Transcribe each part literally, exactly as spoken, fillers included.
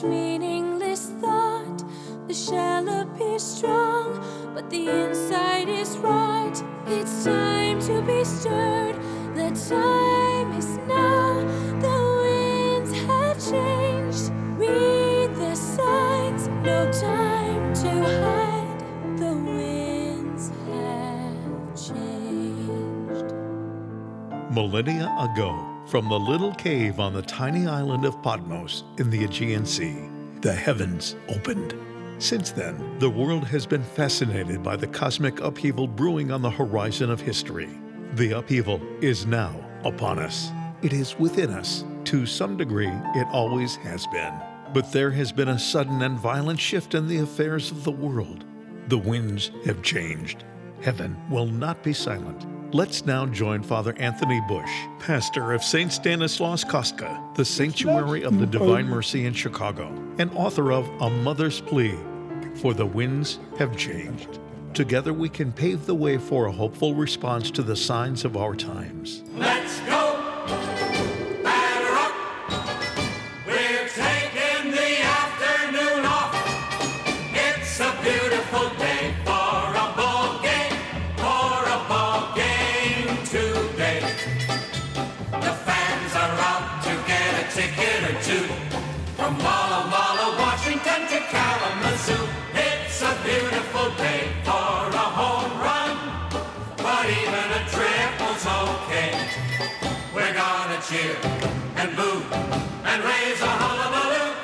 meaningless thought. The shell appears strong, but the inside is rot. It's time to be stirred. The time is now. The winds have changed. Read the signs. No time to hide. The winds have changed. Millennia ago, from the little cave on the tiny island of Patmos in the Aegean Sea, the heavens opened. Since then, the world has been fascinated by the cosmic upheaval brewing on the horizon of history. The upheaval is now upon us. It is within us. To some degree, it always has been. But there has been a sudden and violent shift in the affairs of the world. The winds have changed. Heaven will not be silent. Let's now join Father Anthony Bush, pastor of Saint Stanislaus Kostka, the Sanctuary of the Divine Mercy in Chicago, and author of A Mother's Plea, For the Winds Have Changed. Together we can pave the way for a hopeful response to the signs of our times. Let's go! From Walla Walla, Washington to Kalamazoo, it's a beautiful day for a home run, but even a triple's okay. We're gonna cheer and boo and raise a hullabaloo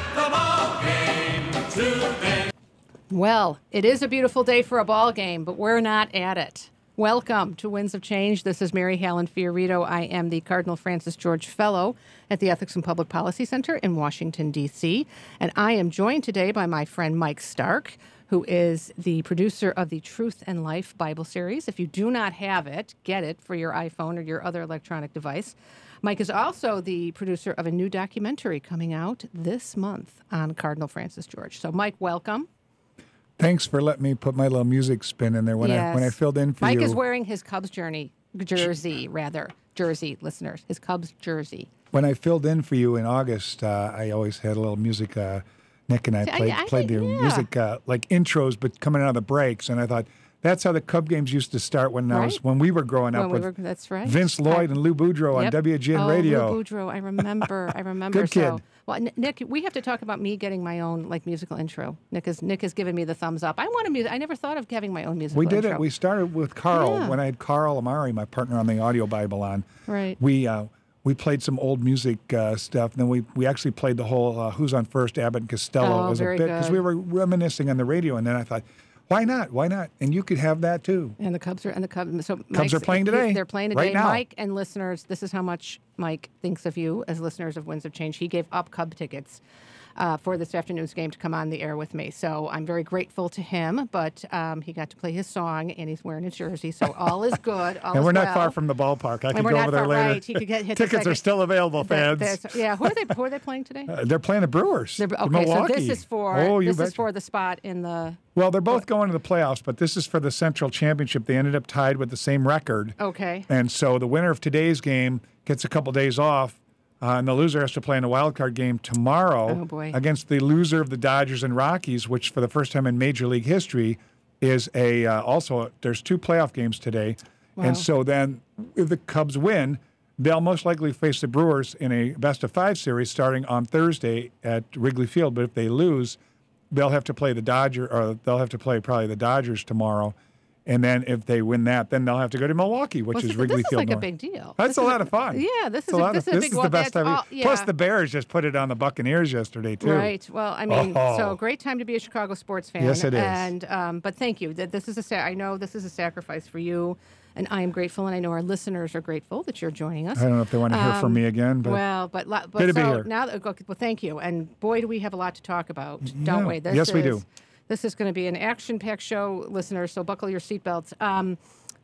at the ball game today. Well, it is a beautiful day for a ball game, but we're not at it. Welcome to Winds of Change. This is Mary Helen Fiorito. I am the Cardinal Francis George Fellow at the Ethics and Public Policy Center in Washington, D C, and I am joined today by my friend Mike Stark, who is the producer of the Truth and Life Bible series. If you do not have it, get it for your iPhone or your other electronic device. Mike is also the producer of a new documentary coming out this month on Cardinal Francis George. So, Mike, welcome. Thanks for letting me put my little music spin in there when yes. I when I filled in for Mike you. Mike is wearing his Cubs journey, jersey, rather. Jersey, listeners. His Cubs jersey. When I filled in for you in August, uh, I always had a little music. Uh, Nick and I played, I, I, played the yeah. music uh, like intros, but coming out of the breaks. And I thought, that's how the Cub games used to start when, right. I was, when we were growing when up we with were, that's right. Vince Lloyd and Lou Boudreau yep. on W G N oh, Radio. Lou Boudreau, I remember. I remember. Good kid. So, well, Nick, we have to talk about me getting my own like musical intro. Nick has Nick has given me the thumbs up. I want a music. I never thought of having my own musical. We did intro. it. We started with Carl yeah. when I had Carl Amari, my partner on the Audio Bible, on. Right. We uh, we played some old music uh, stuff, and then we we actually played the whole uh, Who's on First, Abbott and Costello oh, as a very bit because we were reminiscing on the radio, and then I thought, why not? Why not? And you could have that too. And the Cubs are and the Cubs. So Cubs Mike's, are playing today. They're playing today. Right now. Mike and listeners, this is how much Mike thinks of you as listeners of Winds of Change. He gave up Cub tickets uh, for this afternoon's game to come on the air with me. So I'm very grateful to him. But um, he got to play his song, and he's wearing a jersey. So all is good. All and is we're not well. far from the ballpark. I and can we're go not over there far, later. Right. He could get hit Tickets are still available, fans. There, yeah. Who are they? Who are they playing today? Uh, they're playing the Brewers. They're, okay, Milwaukee. so this is for oh, you this betcha. is for the spot in the. Well, they're both going to the playoffs, but this is for the Central Championship. They ended up tied with the same record. Okay. And so the winner of today's game gets a couple days off, uh, and the loser has to play in a wild card game tomorrow oh, boy. against the loser of the Dodgers and Rockies, which for the first time in Major League history is a uh, also a, there's two playoff games today. Wow. And so then if the Cubs win, they'll most likely face the Brewers in a best of five series starting on Thursday at Wrigley Field. But if they lose, they'll have to play the Dodger, or they'll have to play probably the Dodgers tomorrow, and then if they win that, then they'll have to go to Milwaukee, which well, is so Wrigley this Field. is like North. a big deal. That's this a is lot of fun. Yeah, this is a, a, lot this of, is a this big is well, the best time. all, yeah. Plus, the Bears just put it on the Buccaneers yesterday too. Right. Well, I mean, oh. so great time to be a Chicago sports fan. Yes, it is. And um, but thank you. That this is a. Sa- I know this is a sacrifice for you. And I am grateful, and I know our listeners are grateful that you're joining us. I don't know if they want to hear um, from me again, but well, but but good to so be here. now, that, okay, well, thank you. And boy, do we have a lot to talk about, don't yeah. we? This yes, is, we do. This is going to be an action-packed show, listeners. So buckle your seatbelts. Um,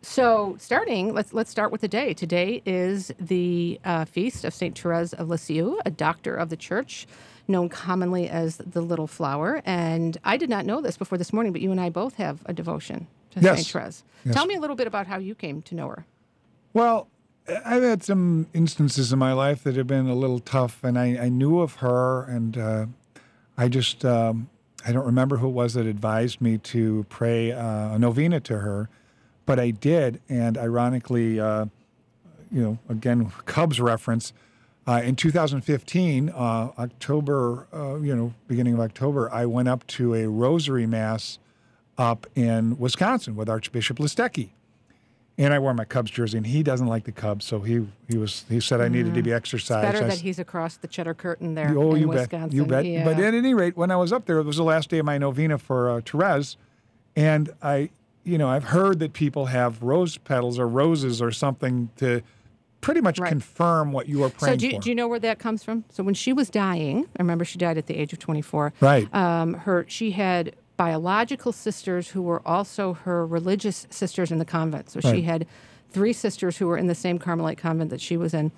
so starting, let's let's start with the day. Today is the uh, feast of Saint Therese of Lisieux, a doctor of the Church, known commonly as the Little Flower. And I did not know this before this morning, but you and I both have a devotion to yes. Saint Therese. Yes. Tell me a little bit about how you came to know her. Well, I've had some instances in my life that have been a little tough, and I, I knew of her, and uh, I just, um, I don't remember who it was that advised me to pray uh, a novena to her, but I did. And ironically, uh, you know, again, Cubs reference, uh, in two thousand fifteen, uh, October, uh, you know, beginning of October, I went up to a rosary mass up in Wisconsin with Archbishop Listecki. And I wore my Cubs jersey, and he doesn't like the Cubs, so he he was he said I needed to be exercised. It's better I that s- he's across the cheddar curtain there Oh, in you Wisconsin. bet, you bet. Yeah. But at any rate, when I was up there, it was the last day of my novena for uh, Therese, and I, you know, I've heard that people have rose petals or roses or something to pretty much Right. confirm what you are So praying do you, for. do you know where that comes from? So when she was dying, I remember she died at the age of twenty-four. Right. Um, her she had biological sisters who were also her religious sisters in the convent. So she Right. had three sisters who were in the same Carmelite convent that she was in,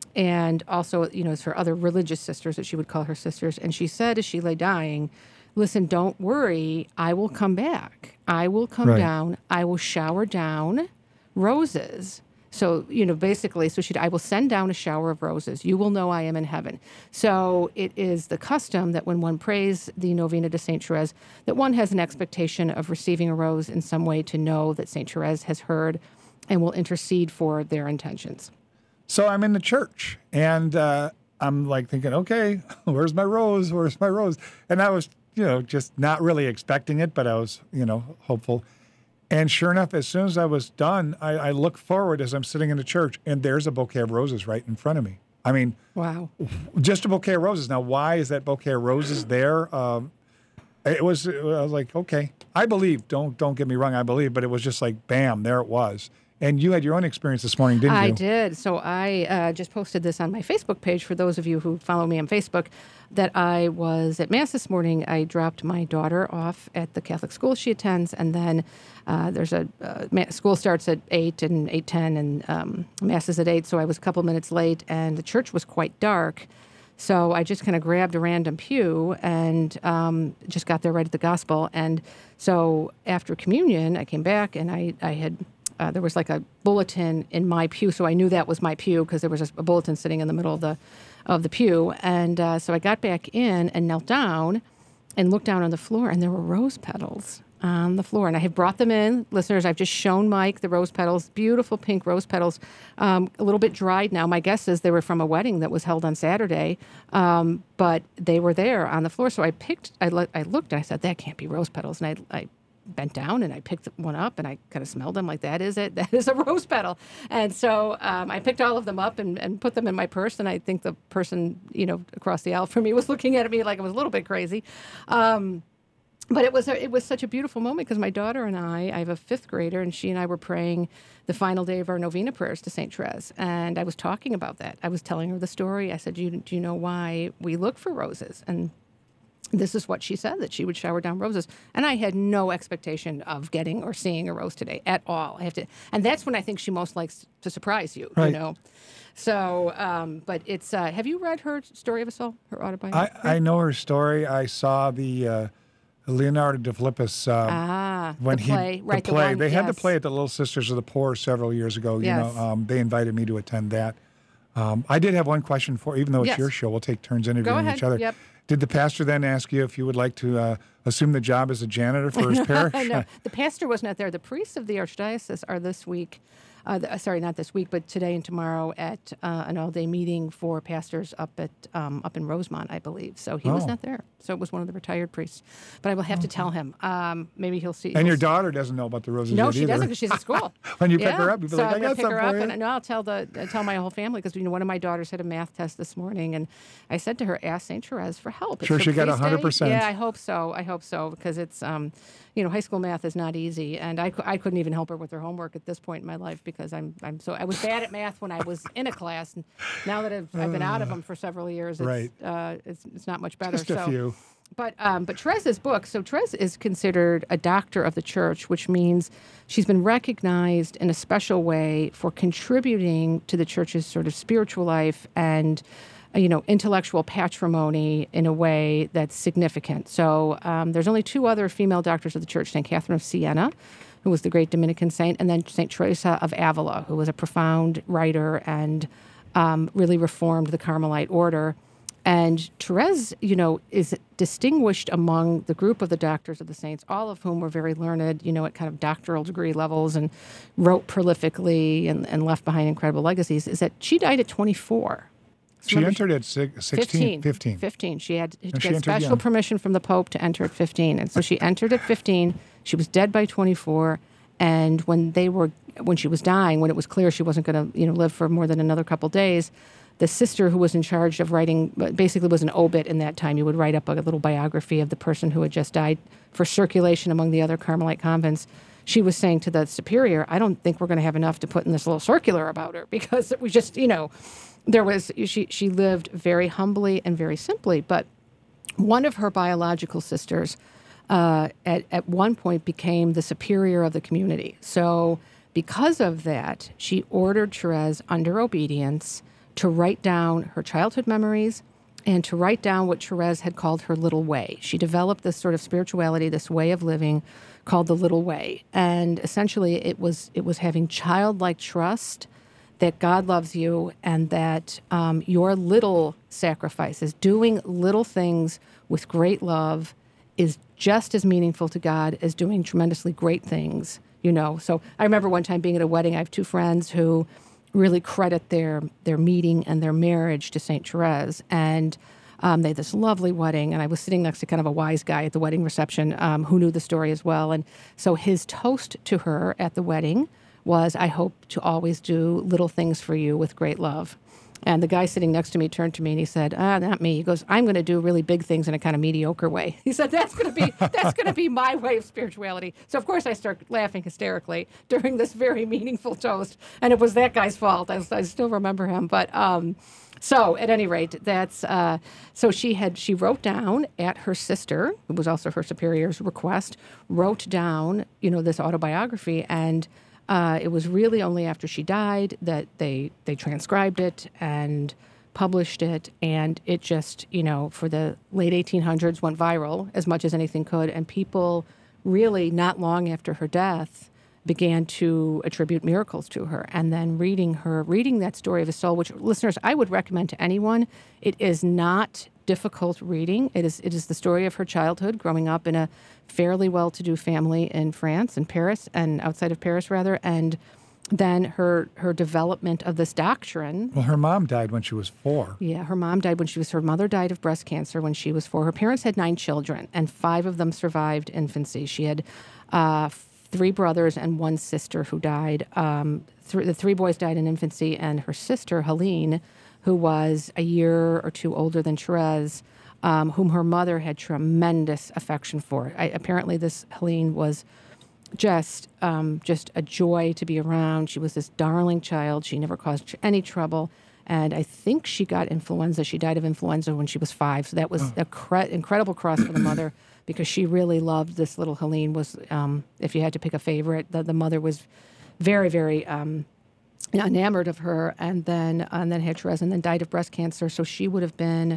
and also, you know, as her other religious sisters that she would call her sisters. And she said as she lay dying, listen, don't worry, I will come back. I will come Right. down. I will shower down roses. So, you know, basically, so she, I will send down a shower of roses. You will know I am in heaven. So it is the custom that when one prays the novena to Saint Therese, that one has an expectation of receiving a rose in some way to know that Saint Therese has heard and will intercede for their intentions. So I'm in the church, and uh, I'm like thinking, okay, where's my rose? Where's my rose? And I was, you know, just not really expecting it, but I was, you know, hopeful. And sure enough, as soon as I was done, I, I look forward as I'm sitting in the church, and there's a bouquet of roses right in front of me. I mean, Wow. just a bouquet of roses. Now, why is that bouquet of roses there? Um, it was, I was like, okay, I believe. Don't don't get me wrong, I believe, but it was just like, bam, there it was. And you had your own experience this morning, didn't I you? did. So I uh, just posted this on my Facebook page for those of you who follow me on Facebook, that I was at Mass this morning. I dropped my daughter off at the Catholic school she attends, and then uh, there's a uh, ma- school starts at eight and eight ten, and um, Mass is at eight, so I was a couple minutes late, and the church was quite dark. So I just kind of grabbed a random pew and um, just got there right at the gospel. And so after communion, I came back, and I, I had... Uh, there was like a bulletin in my pew, so I knew that was my pew because there was a, a bulletin sitting in the middle of the of the pew. And uh, so I got back in and knelt down and looked down on the floor, and there were rose petals on the floor. And I have brought them in. Listeners, I've just shown Mike the rose petals, beautiful pink rose petals, um, a little bit dried now. My guess is they were from a wedding that was held on Saturday, um, but they were there on the floor. So I picked, I, le- I looked, and I said, that can't be rose petals. And I, I bent down and I picked one up, and I kind of smelled them like, that is it. That is a rose petal. And so um, I picked all of them up and, and put them in my purse. And I think the person, you know, across the aisle from me was looking at me like I was a little bit crazy. Um, but it was a, it was such a beautiful moment because my daughter and I, I have a fifth grader, and she and I were praying the final day of our novena prayers to Saint Therese. And I was talking about that. I was telling her the story. I said, do you, do you know why we look for roses? And this is what she said, that she would shower down roses. And I had no expectation of getting or seeing a rose today at all. I have to, and that's when I think she most likes to surprise you, Right. you know. So, um, but it's, uh, have you read her Story of a Soul, her autobiography? I, I know her story. I saw the uh, Leonardo de Philippus um, ah, when the he play, right, the the play. one, they had the yes. play at the Little Sisters of the Poor several years ago. You Yes. know, um, they invited me to attend that. Um, I did have one question for, even though it's Yes. your show, we'll take turns interviewing ahead. each other. Yep. Did the pastor then ask you if you would like to uh, assume the job as a janitor for his parish? No, the pastor was not there. The priests of the archdiocese are this week, uh, the, sorry, not this week, but today and tomorrow at uh, an all-day meeting for pastors up at um, up in Rosemont, I believe. So he was Oh. not there. So it was one of the retired priests. But I will have to tell him. Um, maybe he'll see. And he'll your see- daughter doesn't know about the roses No, yet she either. doesn't because she's at school. When you pick Yeah. her up, you'll be so like, I'm I gonna got pick her something up, for you. and no, I'll tell the I'll tell my whole family because you know one of my daughters had a math test this morning, and I said to her, "Ask Saint Therese for help." It's Sure her she got priest one hundred day. percent. Yeah, I hope so. I hope so because it's um, you know, high school math is not easy, and I, cou- I couldn't even help her with her homework at this point in my life because I'm I'm so I was bad at math when I was in a class, and now that I've, I've been out of them for several years, it's Right. uh, it's, it's not much better. Just a so. few. But um, but Therese's book, so Therese is considered a doctor of the church, which means she's been recognized in a special way for contributing to the church's sort of spiritual life and, uh, you know, intellectual patrimony in a way that's significant. So um, there's only two other female doctors of the church, Saint Catherine of Siena, who was the great Dominican saint, and then Saint Teresa of Avila, who was a profound writer and um, really reformed the Carmelite order. And Therese, you know, is distinguished among the group of the doctors of the saints, all of whom were very learned, you know, at kind of doctoral degree levels and wrote prolifically and, and left behind incredible legacies, is that she died at twenty-four. She Remember, entered at six, sixteen, fifteen. fifteen. She had to No, she get entered special young. permission from the Pope to enter at fifteen. And so she entered at fifteen. She was dead by twenty-four. And when they were, when she was dying, when it was clear she wasn't going to, you know, live for more than another couple days, the sister who was in charge of writing, basically was an obit in that time. You would write up a little biography of the person who had just died for circulation among the other Carmelite convents. She was saying to the superior, I don't think we're going to have enough to put in this little circular about her, because it was just, you know, there was, she, she lived very humbly and very simply. But one of her biological sisters uh, at, at one point became the superior of the community. So because of that, she ordered Therese, under obedience, to write down her childhood memories and to write down what Therese had called her little way. She developed this sort of spirituality, this way of living called the little way. And essentially it was it was having childlike trust that God loves you and that um, your little sacrifices, doing little things with great love, is just as meaningful to God as doing tremendously great things, you know. So I remember one time being at a wedding. I have two friends who really credit their their meeting and their marriage to Saint Therese. And um, they had this lovely wedding, and I was sitting next to kind of a wise guy at the wedding reception um, who knew the story as well. And so his toast to her at the wedding was, I hope to always do little things for you with great love. And the guy sitting next to me turned to me and he said, ah, not me. He goes, I'm going to do really big things in a kind of mediocre way. He said, that's going to be that's going to be my way of spirituality. So, of course, I start laughing hysterically during this very meaningful toast. And it was that guy's fault. I, I still remember him. But um, so, at any rate, that's uh, so she had she wrote down at her sister, who was also her superior's request, wrote down, you know, this autobiography. And Uh, it was really only after she died that they they transcribed it and published it, and it just, you know, for the late eighteen hundreds went viral as much as anything could, and people really not long after her death began to attribute miracles to her. And then reading her, reading that story of a soul, which, listeners, I would recommend to anyone. It is not difficult reading. It is it is the story of her childhood, growing up in a fairly well-to-do family in France, in Paris, and outside of Paris, rather, and then her her development of this doctrine. Well, her mom died when she was four. Yeah, her mom died when she was, her mother died of breast cancer when she was four. Her parents had nine children, and five of them survived infancy. She had uh, three brothers and one sister who died. Um, th- the three boys died in infancy, and her sister, Helene, who was a year or two older than Therese, um, whom her mother had tremendous affection for. I, apparently, this Helene was just um, just a joy to be around. She was this darling child. She never caused tr- any trouble. And I think she got influenza. She died of influenza when she was five. So that was oh. a cre- incredible cross for the mother, because she really loved this little Helene. Was um, if you had to pick a favorite, the, the mother was very, very um, enamored of her, and then and then had Therese, and then died of breast cancer. So she would have been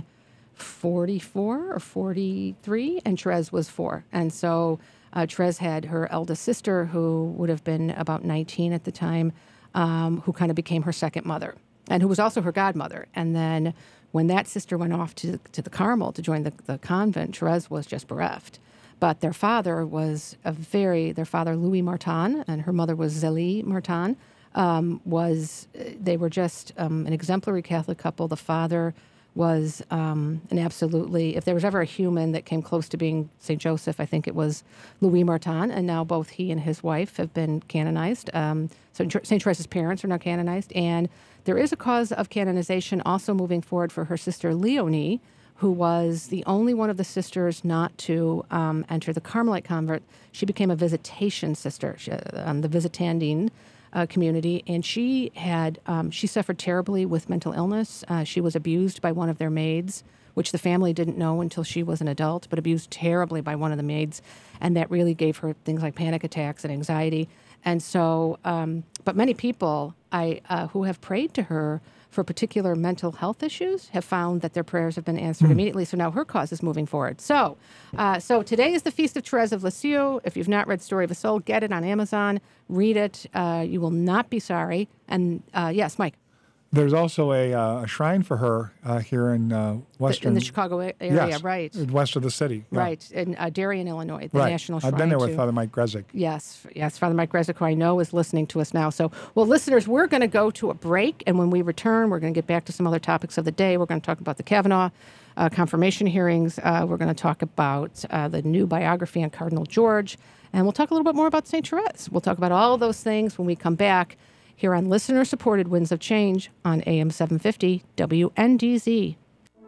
forty-four or forty-three, and Therese was four. And so uh, Therese had her eldest sister, who would have been about nineteen at the time, um, who kind of became her second mother, and who was also her godmother. And then when that sister went off to to the Carmel to join the, the convent, Therese was just bereft. But their father was a very, their father, Louis Martin, and her mother was Zélie Martin, um, was, they were just um, an exemplary Catholic couple. The father was um, an absolutely, if there was ever a human that came close to being Saint Joseph, I think it was Louis Martin, and now both he and his wife have been canonized. Um, so Saint Therese's parents are now canonized, and there is a cause of canonization also moving forward for her sister Leonie, who was the only one of the sisters not to um, enter the Carmelite convent. She became a visitation sister, she, um, the Visitandine uh, community, and she had um, she suffered terribly with mental illness. Uh, she was abused by one of their maids, which the family didn't know until she was an adult, but abused terribly by one of the maids, and that really gave her things like panic attacks and anxiety. And so, um, but many people I uh, who have prayed to her for particular mental health issues have found that their prayers have been answered mm. immediately. So now her cause is moving forward. So uh, so today is the Feast of Therese of Lisieux. If you've not read Story of a Soul, get it on Amazon. Read it. Uh, you will not be sorry. And uh, yes, Mike. There's also a, uh, a shrine for her uh, here in uh, western... In the Chicago a- area, yes, right. west of the city. Yeah. Right, in uh, Darien, Illinois, the right. National Shrine I've been there with to- Father Mike Grezik. Yes, yes, Father Mike Grezik, who I know is listening to us now. So, well, listeners, we're going to go to a break, and when we return, we're going to get back to some other topics of the day. We're going to talk about the Kavanaugh uh, confirmation hearings. Uh, we're going to talk about uh, the new biography on Cardinal George, and we'll talk a little bit more about Saint Therese. We'll talk about all those things when we come back here on listener-supported Winds of Change on A M seven fifty W N D Z.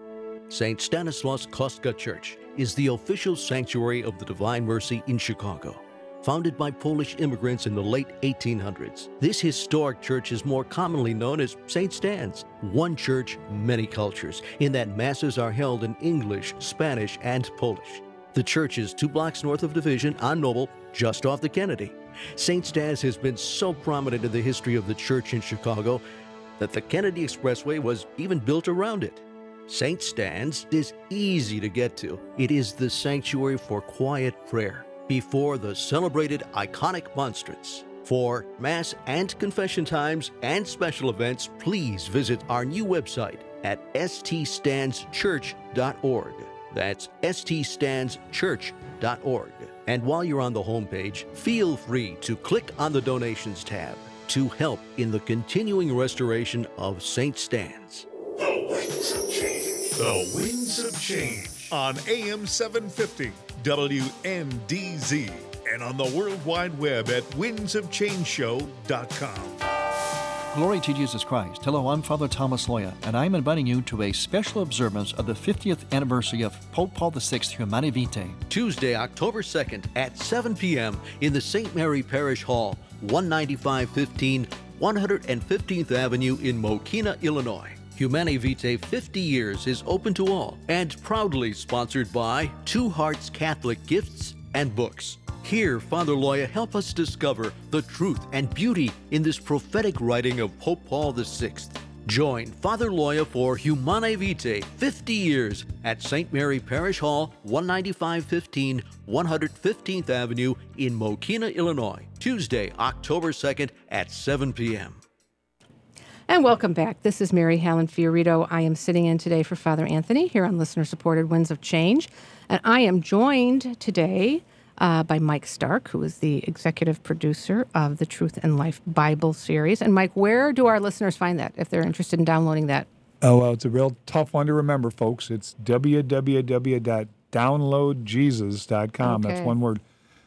Saint Stanislaus Kostka Church is the official sanctuary of the Divine Mercy in Chicago. Founded by Polish immigrants in the late eighteen hundreds, this historic church is more commonly known as Saint Stan's. One church, many cultures, in that masses are held in English, Spanish, and Polish. The church is two blocks north of Division on Noble, just off the Kennedy. Saint Stan's has been so prominent in the history of the church in Chicago that the Kennedy Expressway was even built around it. Saint Stan's is easy to get to. It is the sanctuary for quiet prayer before the celebrated iconic monstrance. For Mass and confession times and special events, please visit our new website at s t stands church dot org. That's s t stands church dot org. And while you're on the homepage, feel free to click on the Donations tab to help in the continuing restoration of Saint Stan's. The Winds of Change. The Winds of Change on A M seven fifty W N D Z and on the World Wide Web at winds of change show dot com. Glory to Jesus Christ. Hello, I'm Father Thomas Loya, and I'm inviting you to a special observance of the fiftieth anniversary of Pope Paul the Sixth Humanae Vitae. Tuesday, October second at seven p.m. in the Saint Mary Parish Hall, one ninety-five fifteen one hundred fifteenth Avenue in Mokina, Illinois. Humanae Vitae fifty years is open to all and proudly sponsored by Two Hearts Catholic Gifts and Books. Here, Father Loya help us discover the truth and beauty in this prophetic writing of Pope Paul the Sixth. Join Father Loya for Humanae Vitae fifty years at Saint Mary Parish Hall, one ninety-five fifteen one hundred fifteenth Avenue in Mokina, Illinois. Tuesday, October second at seven p.m. And welcome back. This is Mary Helen Fiorito. I am sitting in today for Father Anthony here on listener-supported Winds of Change. And I am joined today uh, by Mike Stark, who is the executive producer of the Truth and Life Bible series. And Mike, where do our listeners find that if they're interested in downloading that? Oh, well, it's a real tough one to remember, folks. It's w w w dot download jesus dot com. Okay. That's one word.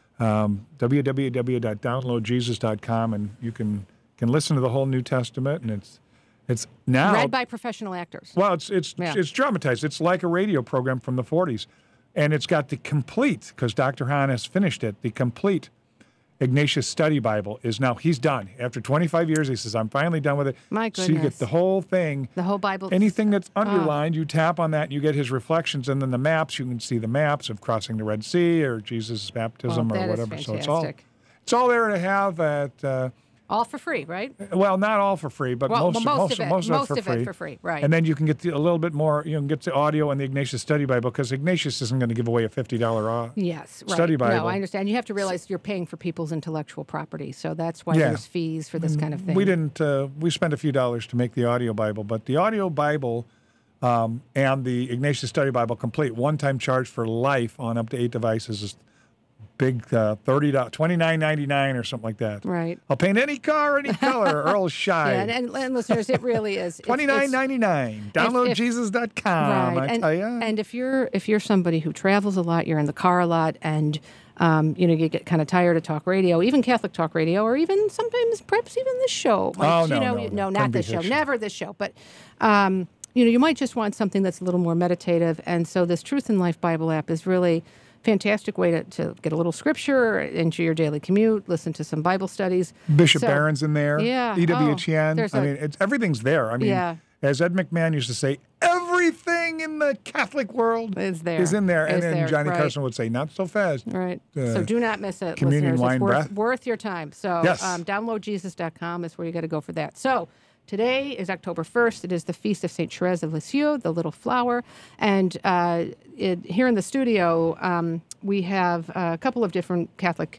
Um, w w w dot download jesus dot com, and you can can listen to the whole New Testament, and it's it's now Read by professional actors. well, it's it's Yeah. it's dramatized. It's like a radio program from the forties, and it's got the complete, because Doctor Hahn has finished it. The complete Ignatius Study Bible is now he's done after twenty-five years. He says, "I'm finally done with it." My So you goodness. get the whole thing. The whole Bible. Anything that's underlined, you tap on that, and you get his reflections, and then the maps. You can see the maps of crossing the Red Sea or Jesus' baptism Oh, or that is whatever. So it's all fantastic. it's all there to have at. Uh, All for free, right? well, not all for free, but Well, most, well, most most, of it- most most of it of for it free. for free, right. And then you can get the, a little bit more. You can get the audio and the Ignatius Study Bible, because Ignatius isn't going to give away a fifty dollar off. Yes, right. Study No, Bible. I understand. You have to realize you're paying for people's intellectual property, so that's why Yeah. there's fees for this kind of thing. We didn't. Uh, we spent a few dollars to make the audio Bible, but the audio Bible um, and the Ignatius Study Bible complete, one-time charge for life on up to eight devices is big, uh, thirty dollars, twenty-nine ninety-nine or something like that. Right. I'll paint any car, any color. Earl Shy. Yeah, and, and, and listeners, it really is. It's- Twenty-nine it's- ninety-nine. Download if- jesus dot com. Right. I and, tell you. and if you're if you're somebody who travels a lot, you're in the car a lot, and um, you know you get kind of tired of talk radio, even Catholic talk radio, or even sometimes perhaps even this show. Like, Oh, you no, know, no, you- no. no, Couldn't not be this show, fiction. never this show, but. Um, you know, you might just want something that's a little more meditative, and so this Truth and Life Bible app is really fantastic way to, to get a little scripture into your daily commute, listen to some Bible studies. Bishop So- Barron's in there. Yeah. E W Oh, H N. there's I a- mean, it's, everything's there. I mean, Yeah. as Ed McMahon used to say, everything in the Catholic world Is there. is in there. And Is then there, Johnny right. Carson would say, not so fast. Right. Uh, so do not miss it, communion, listeners. wine, It's worth, breath. worth your time. So Yes. um, download jesus dot com is where you got to go for that. So today is October first. It is the feast of Saint Therese of Lisieux, the Little Flower. And uh, it, here in the studio, um, we have a couple of different Catholic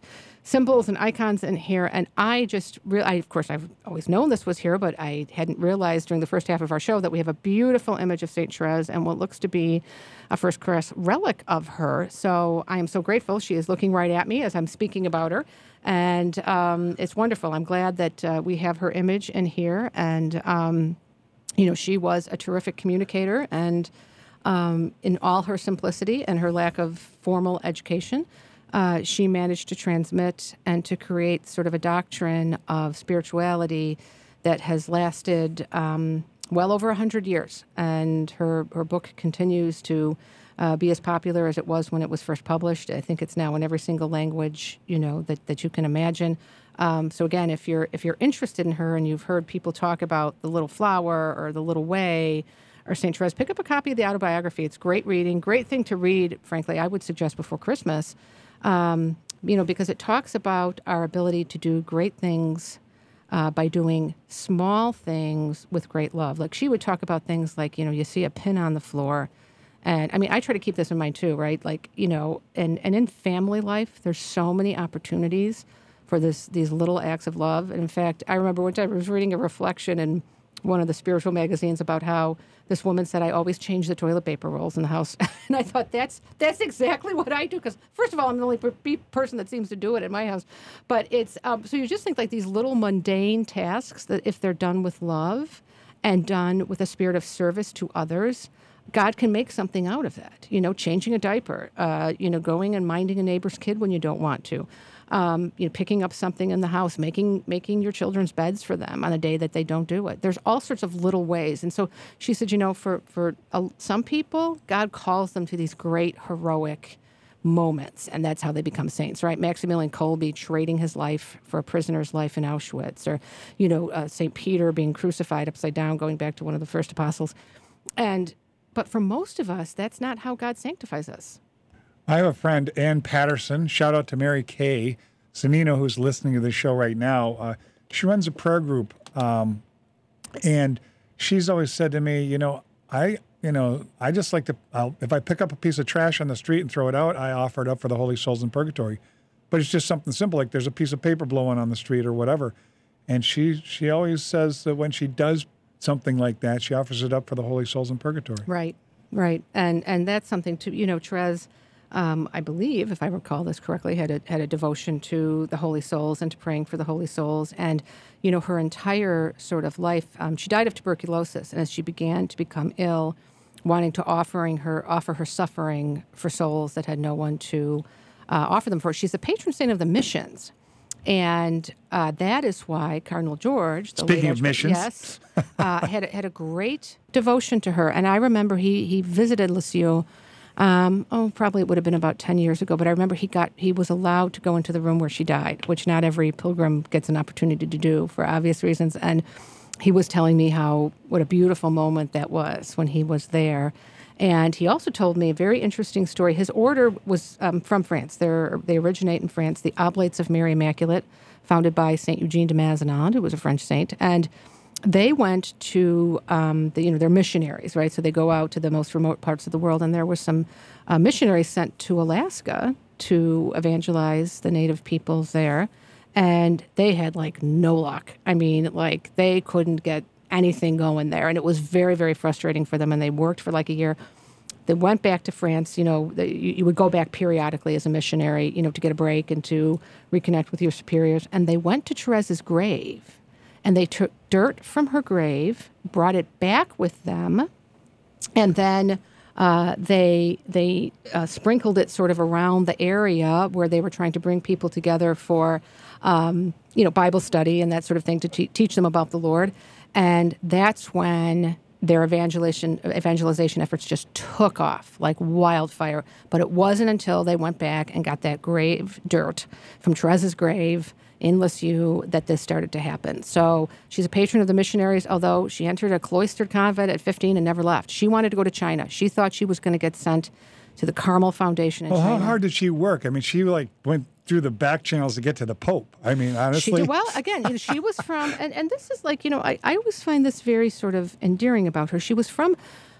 symbols and icons in here. And I just, re- I, of course, I've always known this was here, but I hadn't realized during the first half of our show that we have a beautiful image of Saint Therese and what looks to be a first class relic of her. So I am so grateful. She is looking right at me as I'm speaking about her. And um, it's wonderful. I'm glad that uh, we have her image in here. And, um, you know, she was a terrific communicator, and um, in all her simplicity and her lack of formal education, uh, she managed to transmit and to create sort of a doctrine of spirituality that has lasted um, well over one hundred years. And her, her book continues to Uh, be as popular as it was when it was first published. I think it's now in every single language, you know, that, that you can imagine. Um, so again, if you're if you're interested in her and you've heard people talk about The Little Flower or The Little Way or Saint Therese, pick up a copy of the autobiography. It's great reading, great thing to read, frankly, I would suggest before Christmas, um, you know, because it talks about our ability to do great things uh, by doing small things with great love. Like she would talk about things like, you know, you see a pin on the floor. And I mean, I try to keep this in mind too, right? Like, you know, and, and in family life, there's so many opportunities for this these little acts of love. And in fact, I remember one time I was reading a reflection in one of the spiritual magazines about how this woman said, I always change the toilet paper rolls in the house. And I thought, that's that's exactly what I do. Because first of all, I'm the only per- person that seems to do it in my house. But it's, um, so you just think like these little mundane tasks that if they're done with love and done with a spirit of service to others, God can make something out of that, you know, changing a diaper, uh, you know, going and minding a neighbor's kid when you don't want to, um, you know, picking up something in the house, making making your children's beds for them on a day that they don't do it. There's all sorts of little ways. And so she said, you know, for, for uh, some people, God calls them to these great heroic moments, and that's how they become saints, right? Maximilian Kolbe trading his life for a prisoner's life in Auschwitz, or, you know, uh, Saint Peter being crucified upside down, going back to one of the first apostles. And But for most of us, that's not how God sanctifies us. I have a friend, Ann Patterson. Shout out to Mary Kay Samino, who's listening to this show right now. Uh, she runs a prayer group, um, and she's always said to me, you know, I, you know, I just like to. I'll, if I pick up a piece of trash on the street and throw it out, I offer it up for the holy souls in purgatory. But it's just something simple, like there's a piece of paper blowing on the street or whatever. And she she always says that when she does something like that, she offers it up for the holy souls in purgatory. Right, right, and and that's something to, you know, Therese, um, I believe, if I recall this correctly, had a had a devotion to the holy souls and to praying for the holy souls, and you know, her entire sort of life. Um, she died of tuberculosis, and as she began to become ill, wanting to offering her offer her suffering for souls that had no one to uh, offer them for. She's the patron saint of the missions. And uh, that is why Cardinal George, the Speaking late of missions, yes, uh, had had a great devotion to her. And I remember he he visited Lisieux. Um, oh, probably it would have been about ten years ago. But I remember he got he was allowed to go into the room where she died, which not every pilgrim gets an opportunity to do for obvious reasons. And he was telling me how what a beautiful moment that was when he was there. And he also told me a very interesting story. His order was um, from France. They're, they originate in France, the Oblates of Mary Immaculate, founded by Saint Eugene de Mazenod, who was a French saint. And they went to, um, the, you know, they're missionaries, right? So they go out to the most remote parts of the world. And there were some uh, missionaries sent to Alaska to evangelize the native peoples there. And they had, like, no luck. I mean, like, they couldn't get anything going there. And it was very, very frustrating for them. And they worked for like a year. They went back to France. You know, they, you, you would go back periodically as a missionary, you know, to get a break and to reconnect with your superiors. And they went to Therese's grave, and they took dirt from her grave, brought it back with them, and then uh, they they uh, sprinkled it sort of around the area where they were trying to bring people together for, um, you know, Bible study and that sort of thing to te- teach them about the Lord. And that's when their evangelization evangelization efforts just took off like wildfire. But it wasn't until they went back and got that grave dirt from Therese's grave in Lisieux that this started to happen. So she's a patron of the missionaries, although she entered a cloistered convent at fifteen and never left. She wanted to go to China. She thought she was going to get sent to the Carmel Foundation in well, China. How hard did she work? I mean, she like went through the back channels to get to the Pope. I mean, honestly. She did, well, again, you know, she was from, and, and this is like, you know, I, I always find this very sort of endearing about her. She was from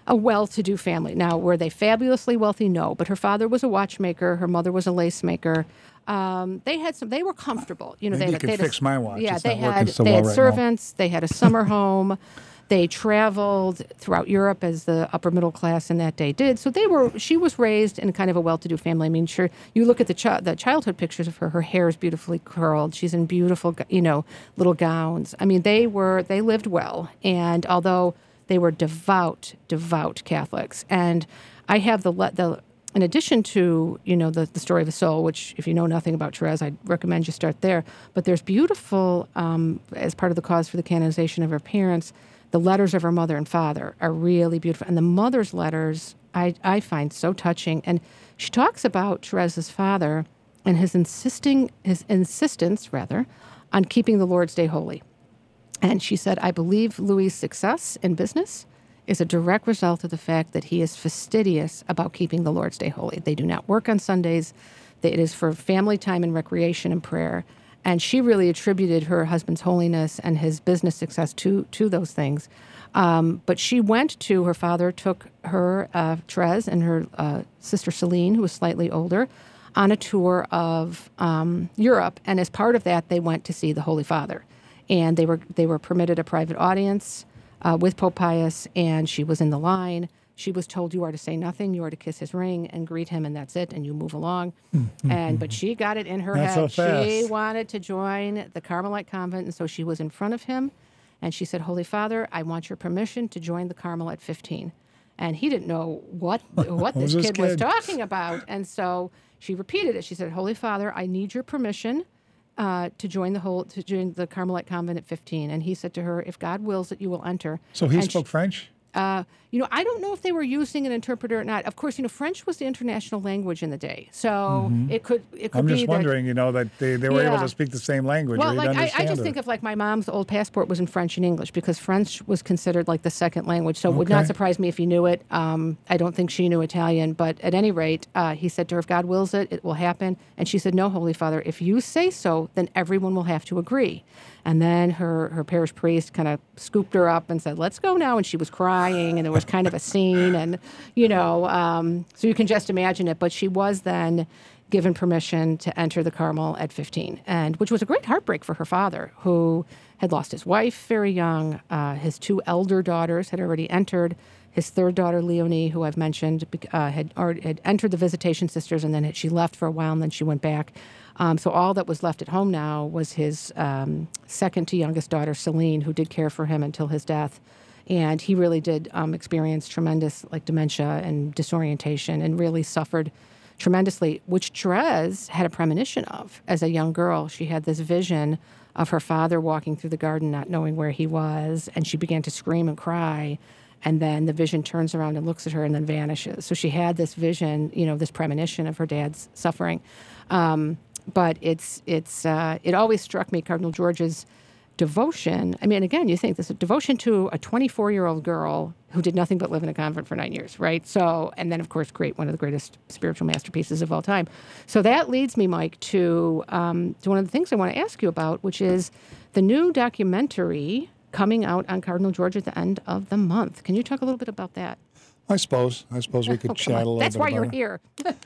a well-to-do family. Now, were they fabulously wealthy? No, but her father was a watchmaker. Her mother was a lace maker. Um, they had some. They were comfortable. You know, Maybe they you had, could they had fix a, my watch. Yeah, It's they not working had so they well had right now. servants. They had a summer home. They traveled throughout Europe as the upper middle class in that day did. So they were. She was raised in kind of a well-to-do family. I mean, sure, you look at the chi- the childhood pictures of her. Her hair is beautifully curled. She's in beautiful, you know, little gowns. I mean, they were. They lived well. And although they were devout, devout Catholics, and I have the le- the. In addition to, you know, the, the story of the soul, which if you know nothing about Therese, I'd recommend you start there. But there's beautiful, um, as part of the cause for the canonization of her parents, the letters of her mother and father are really beautiful. And the mother's letters I, I find so touching. And she talks about Therese's father and his insisting, his insistence, rather, on keeping the Lord's Day holy. And she said, I believe Louis' success in business is a direct result of the fact that he is fastidious about keeping the Lord's Day holy. They do not work on Sundays. It is for family time and recreation and prayer. And she really attributed her husband's holiness and his business success to, to those things. Um, but she went to, her father took her, uh, Therese, and her uh, sister Celine, who was slightly older, on a tour of um, Europe. And as part of that, they went to see the Holy Father. And they were they were permitted a private audience Uh, with Pope Pius, and she was in the line. She was told, you are to say nothing, you are to kiss his ring and greet him, and that's it, and you move along. and But she got it in her Not head. so fast. She wanted to join the Carmelite convent, and so she was in front of him, and she said, Holy Father, I want your permission to join the Carmel at fifteen. And he didn't know what what this Who's this kid was kid? talking about, and so she repeated it. She said, Holy Father, I need your permission Uh, to join the whole to join the Carmelite convent at fifteen. And he said to her, if God wills it, you will enter. So he And spoke she- French? Uh, you know, I don't know if they were using an interpreter or not. Of course, you know, French was the international language in the day, so it could it could I'm be just that- wondering, you know, that they, they were able Yeah. to speak the same language. Well, or like you'd I, I understand just her. think of like my mom's old passport was in French and English because French was considered like the second language. So it would not Okay. surprise me if he knew it. Um, I don't think she knew Italian, but at any rate, uh, he said to her, "If God wills it, it will happen." And she said, "No, Holy Father, if you say so, then everyone will have to agree." And then her her parish priest kind of scooped her up and said, "Let's go now." And she was crying, and there was kind of a scene, and you know, um, so you can just imagine it. But she was then given permission to enter the Carmel at fifteen, and which was a great heartbreak for her father, who had lost his wife very young. Uh, his two elder daughters had already entered. His third daughter, Leonie, who I've mentioned, uh, had already, had entered the Visitation Sisters, and then she left for a while, and then she went back. Um, so all that was left at home now was his um, second to youngest daughter, Celine, who did care for him until his death. And he really did um, experience tremendous like dementia and disorientation, and really suffered tremendously, which Therese had a premonition of as a young girl. She had this vision of her father walking through the garden, not knowing where he was, and she began to scream and cry. And then the vision turns around and looks at her and then vanishes. So she had this vision, you know, this premonition of her dad's suffering. Um, but it's it's uh, it always struck me, Cardinal George's devotion. I mean, again, you think this is devotion to a twenty-four-year-old girl who did nothing but live in a convent for nine years, right? So, and then, of course, create one of the greatest spiritual masterpieces of all time. So that leads me, Mike, to, um, to one of the things I want to ask you about, which is the new documentary coming out on Cardinal George at the end of the month. Can you talk a little bit about that? I suppose. I suppose we could Oh, come chat on. a little That's bit why about you're it. here.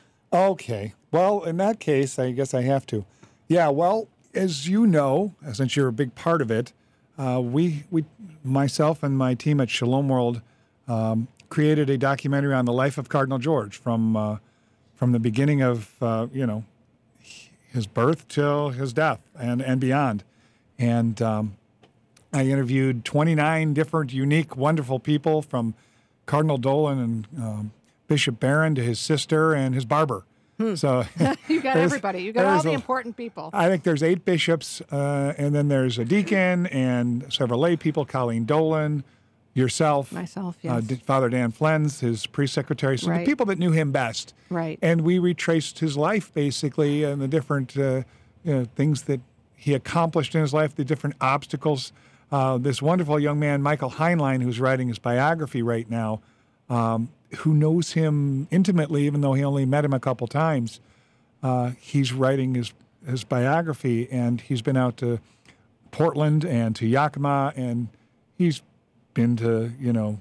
Okay. Well, in that case, I guess I have to. Yeah, well, as you know, since you're a big part of it, uh, we, we, myself and my team at Shalom World um, created a documentary on the life of Cardinal George from uh, from the beginning of, uh, you know, his birth till his death and, and beyond. And um, I interviewed twenty-nine different, unique, wonderful people, from Cardinal Dolan and um, Bishop Barron to his sister and his barber. So You got there's- everybody. You got all there's the a- important people. I think there's eight bishops, uh, and then there's a deacon and several lay people, Colleen Dolan, yourself, Myself, uh, yes. D- Father Dan Flens, his priest secretary, so Right. the people that knew him best. Right. And we retraced his life, basically, and the different uh, you know, things that he accomplished in his life, the different obstacles. Uh, this wonderful young man, Michael Heinlein, who's writing his biography right now, um, who knows him intimately, even though he only met him a couple times. Uh, he's writing his, his biography, and he's been out to Portland and to Yakima, and he's been to, you know,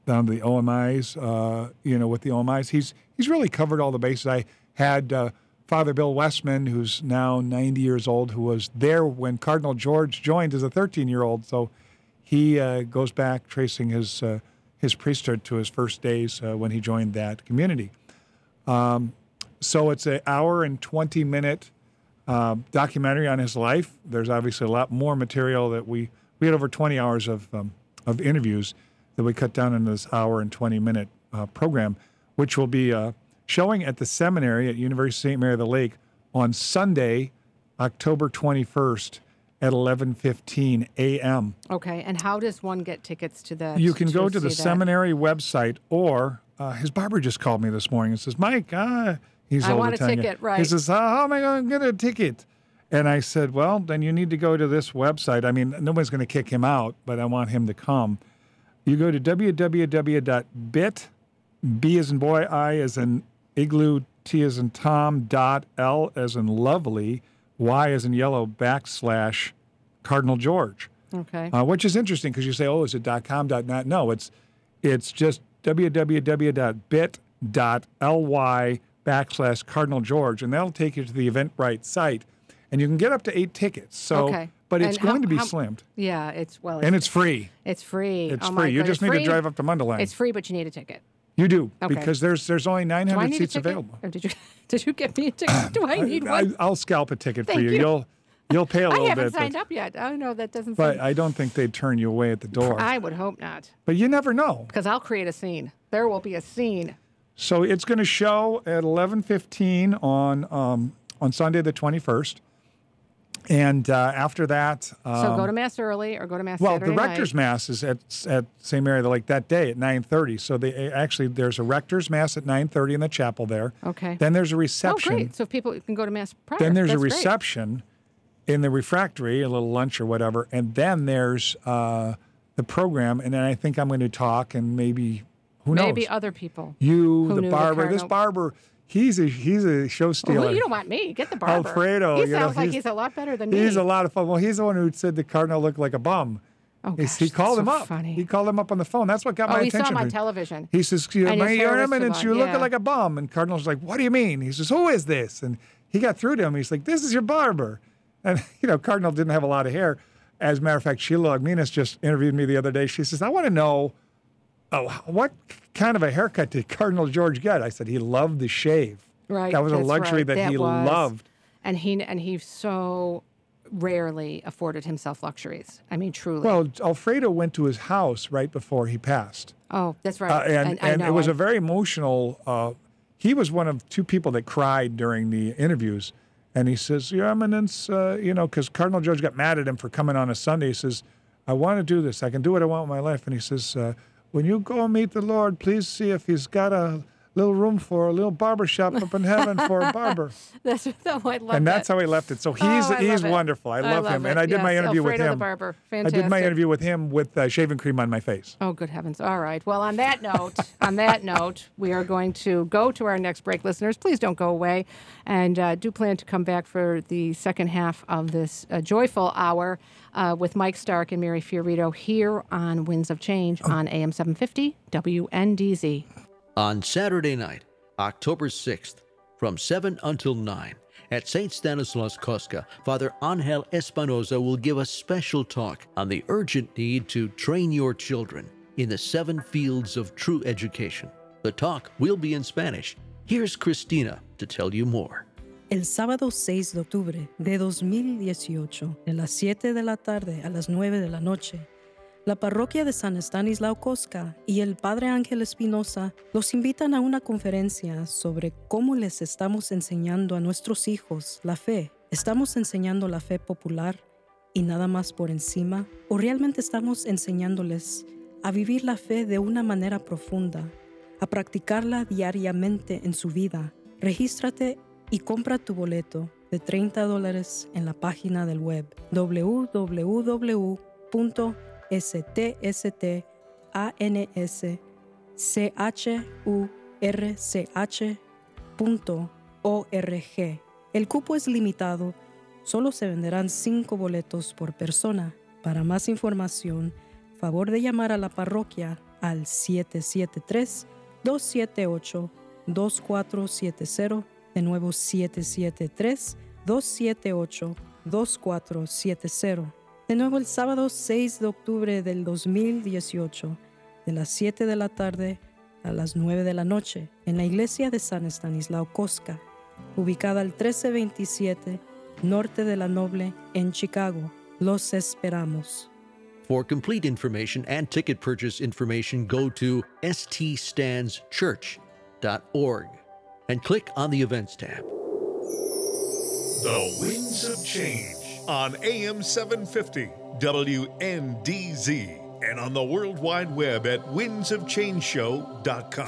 down to the O M Is, uh, you know, with the O M Is. He's he's really covered all the bases. I had uh, Father Bill Westman, who's now ninety years old, who was there when Cardinal George joined as a thirteen-year-old. So he uh, goes back tracing his uh, his priesthood to his first days uh, when he joined that community. Um, so it's an hour and twenty-minute uh, documentary on his life. There's obviously a lot more material that we we had over twenty hours of um, of interviews that we cut down into this hour and twenty-minute uh, program, which will be uh, showing at the seminary at University of Saint Mary of the Lake on Sunday, October twenty-first at eleven fifteen a.m. Okay, and how does one get tickets to that? You can go to the see that? seminary website, or uh, his barber just called me this morning and says, Mike, uh, he's I old want a Italian. ticket, right. He says, how, how am I going to get a ticket? And I said, well, then you need to go to this website. I mean, nobody's going to kick him out, but I want him to come. You go to w w w dot bit, B as in boy, I as in igloo, T as in Tom, dot, L as in lovely, Y as in yellow, backslash Cardinal George. Okay. Uh, which is interesting because you say, oh, is it .com, .net? No, it's it's just w w w dot bit dot l y backslash Cardinal George, and that'll take you to the Eventbrite site. And you can get up to eight tickets. So, Okay. But it's And going how- to be how- slimmed. Yeah, it's well, And it's free. it's free. It's Oh my free. You goodness. just need Free? to drive up to Mundelein. It's free, but you need a ticket. You do, Okay. because there's there's only nine Do I hundred need seats a ticket? available. Or did you did you get me a ticket? Do I need I, one? I'll scalp a ticket Thank for you. you. You'll you'll pay a I little haven't bit, signed but, up yet. Oh no, that doesn't. but sound, I don't think they'd turn you away at the door. I would hope not, But you never know. because I'll create a scene. There will be a scene. So it's going to show at eleven fifteen on um, on Sunday the twenty-first, and uh, after that, um, So go to mass early or go to mass well, Saturday the rector's night. mass is at at Saint Mary of the Lake that day at nine thirty. So they actually there's a rector's mass at nine thirty in the chapel there. Okay. Then there's a Oh, reception. great! So if people can go to mass prior. Then there's That's a great. reception in the refractory, a little lunch or whatever, and then there's uh, the program. And then I think I'm going to talk and maybe who knows Maybe other people. you, who the knew the barber. This Cardinal- barber, he's a he's a show stealer. Well, you don't want me. Get the barber. Alfredo, He you know, sounds like he's- he's a lot better than me. He's a lot of fun. Well, he's the one who said the Cardinal looked like a bum. Oh, He's- gosh, he called that's him so up. funny. He called him up on the phone. That's what got Oh, my he saw attention. him on He- television. He says, "Your And his hair Your was Eminence, too you long, look yeah. like a bum." And Cardinal's like, "What do you mean?" He says, "Who is this?" And he got through to him. He's like, "This is your barber." And you know, Cardinal didn't have a lot of hair. As a matter of fact, Sheila Agminas just interviewed me the other day. She says, "I want to know, oh, what kind of a haircut did Cardinal George get?" I said, "He loved the shave. Right. That was a that's luxury right. that, he was. loved." And he and he so rarely afforded himself luxuries. I mean, truly. Well, Alfredo went to his house right before he passed. oh, that's right. Uh, and I and know, it was I- a very emotional. Uh, he was one of two people that cried during the interviews, and he says, "Your Eminence, uh, you know, because Cardinal George got mad at him for coming on a Sunday. He says, I want to do this. I can do what I want with my life." And he says, uh, "When you go and meet the Lord, please see if He's got a little room for a little barber shop up in heaven for a barber." That's oh, I love And that's that. how he left it. So he's Oh, I he's love it. wonderful. I love, him. it. And I did my Yes, interview with Alfredo the him. barber. I did my Fantastic. interview with him with uh, shaving cream on my face. Oh, good heavens. All right. Well, on that note, on that note, we are going to go to our next break, listeners. Please don't go away. And uh, do plan to come back for the second half of this uh, joyful hour uh, with Mike Stark and Mary Fiorito here on Winds of Change on A M seven fifty W N D Z. On Saturday night, October sixth, from seven until nine, at Saint Stanislaus Kostka, Father Angel Espinoza will give a special talk on the urgent need to train your children in the seven fields of true education. The talk will be in Spanish. Here's Christina to tell you more. El sábado seis de octubre de dos mil dieciocho, de las siete de la tarde a las nueve de la noche, la parroquia de San Estanislao Kostka y el Padre Ángel Espinosa los invitan a una conferencia sobre cómo les estamos enseñando a nuestros hijos la fe. ¿Estamos enseñando la fe popular y nada más por encima? ¿O realmente estamos enseñándoles a vivir la fe de una manera profunda, a practicarla diariamente en su vida? Regístrate y compra tu boleto de treinta dólares en la página del web w w w punto stanislaschurch punto org. El cupo es limitado, solo se venderán cinco boletos por persona. Para más información, favor de llamar a la parroquia al siete siete tres, dos siete ocho, dos cuatro siete cero, de nuevo siete siete tres, dos siete ocho, dos cuatro siete cero. De nuevo el sábado seis de octubre del dos mil dieciocho, de las siete de la tarde a las nueve de la noche, en la iglesia de San Estanislao Kostka, ubicada al trece veintisiete norte de la Noble en Chicago. Los esperamos. For complete information and ticket purchase information, go to s t stands church dot org and click on the Events tab. The Winds of Change on A M seven fifty W N D Z and on the World Wide Web at winds of change show dot com.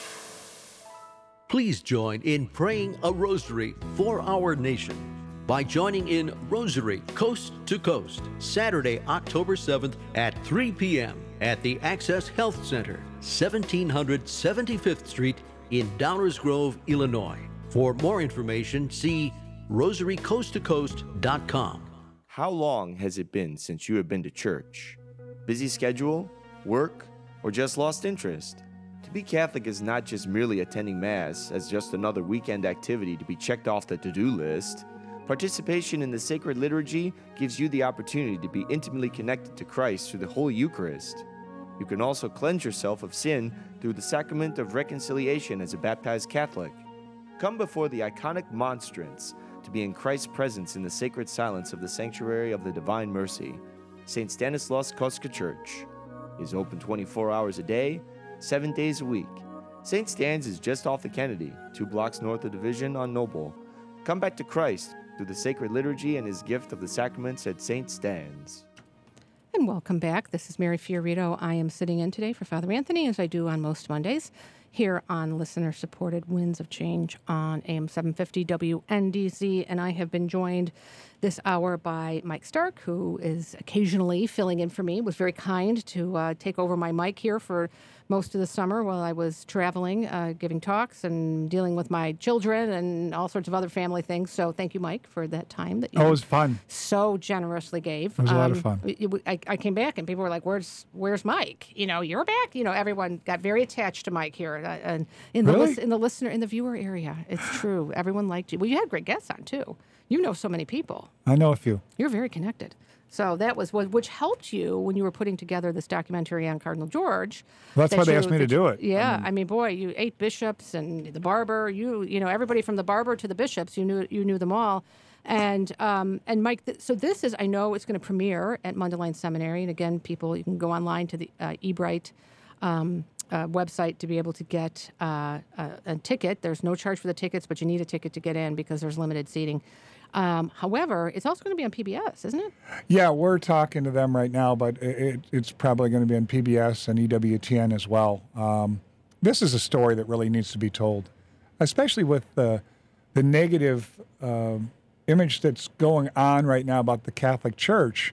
Please join in praying a rosary for our nation by joining in Rosary Coast to Coast, Saturday, October seventh at three p.m. at the Access Health Center, seventeen hundred seventy-fifth Street in Downers Grove, Illinois. For more information, see rosary coast to coast dot com. How long has it been since you have been to church? Busy schedule, work, or just lost interest? To be Catholic is not just merely attending Mass as just another weekend activity to be checked off the to-do list. Participation in the sacred liturgy gives you the opportunity to be intimately connected to Christ through the Holy Eucharist. You can also cleanse yourself of sin through the sacrament of reconciliation as a baptized Catholic. Come before the iconic monstrance to be in Christ's presence in the sacred silence of the sanctuary of the Divine Mercy. Saint Stanislaus Kostka Church is open twenty-four hours a day, seven days a week. Saint Stan's is just off the Kennedy, two blocks north of Division on Noble. Come back to Christ through the sacred liturgy and his gift of the sacraments at Saint Stan's. And welcome back. This is Mary Fiorito. I am sitting in today for Father Anthony, as I do on most Mondays, here on listener-supported Winds of Change on A M seven fifty W N D Z. And I have been joined this hour by Mike Stark, who is occasionally filling in for me, was very kind to uh, take over my mic here for most of the summer while I was traveling, uh, giving talks and dealing with my children and all sorts of other family things. So thank you, Mike, for that time that you Oh, it was fun. so generously gave. It was a lot of fun. it- it- I, I came back and people were like, "Where's Where's Mike? You know, you're back." You know, everyone got very attached to Mike here, uh, and in the Really? lis- in the listener in the viewer area. It's true. Everyone liked you. Well, you had great guests on too. You know so many people. I know a few. You're very connected. So that was what which helped you when you were putting together this documentary on Cardinal George. That's that why they you- asked me to that do you- it. Yeah, I mean, boy, you eight bishops and the barber. You you know everybody from the barber to the bishops. You knew you knew them all. And um, and Mike, th- so this is I know it's going to premiere at Mundelein Seminary. And again, people you can go online to the uh, eBright um, uh, website to be able to get uh, a, a ticket. There's no charge for the tickets, but you need a ticket to get in because there's limited seating. Um, however, it's also going to be on P B S, isn't it? Yeah, we're talking to them right now, but it, it, it's probably going to be on P B S and E W T N as well. Um, this is a story that really needs to be told, especially with the, the negative um, image that's going on right now about the Catholic Church.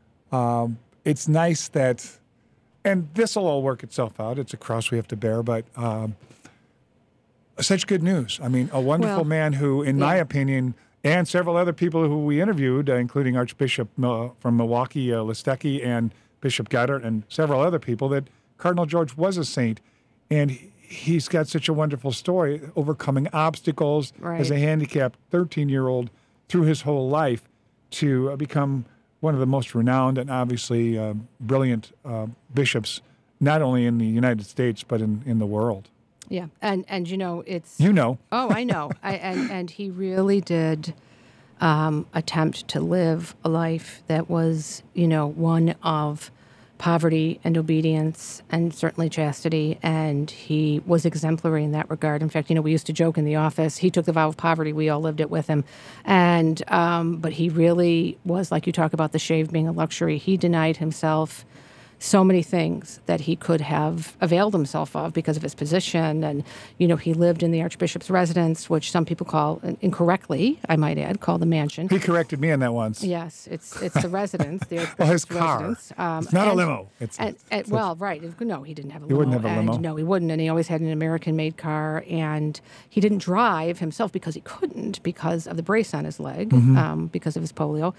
Um, it's nice that, and this will all work itself out. It's a cross we have to bear, but um, such good news. I mean, a wonderful Well, man who, in my yeah. opinion, and several other people who we interviewed, uh, including Archbishop uh, from Milwaukee, uh, Listecki, and Bishop Goddard, and several other people, that Cardinal George was a saint. And he- he's got such a wonderful story, overcoming obstacles as a Right. handicapped thirteen-year-old through his whole life to uh, become one of the most renowned and obviously uh, brilliant uh, bishops, not only in the United States, but in, in the world. Yeah, and and you know it's You know. Oh, I know. I, and, and he really did um, attempt to live a life that was, you know, one of poverty and obedience and certainly chastity. And he was exemplary in that regard. In fact, you know, we used to joke in the office, he took the vow of poverty. We all lived it with him. And um, but he really was, like you talk about the shave being a luxury, he denied himself so many things that he could have availed himself of because of his position. And, you know, he lived in the Archbishop's residence, which some people call, incorrectly, I might add, call the mansion. He corrected me on that once. Yes, it's it's the residence, the Archbishop's Well, his car. residence. Um, It's not a and- limo. It's- and, and- it's- well, right. No, he didn't have a limo. He wouldn't have a and limo. No, he wouldn't. And he always had an American-made car. And he didn't drive himself because he couldn't because of the brace on his leg, Mm-hmm. um, because of his polio.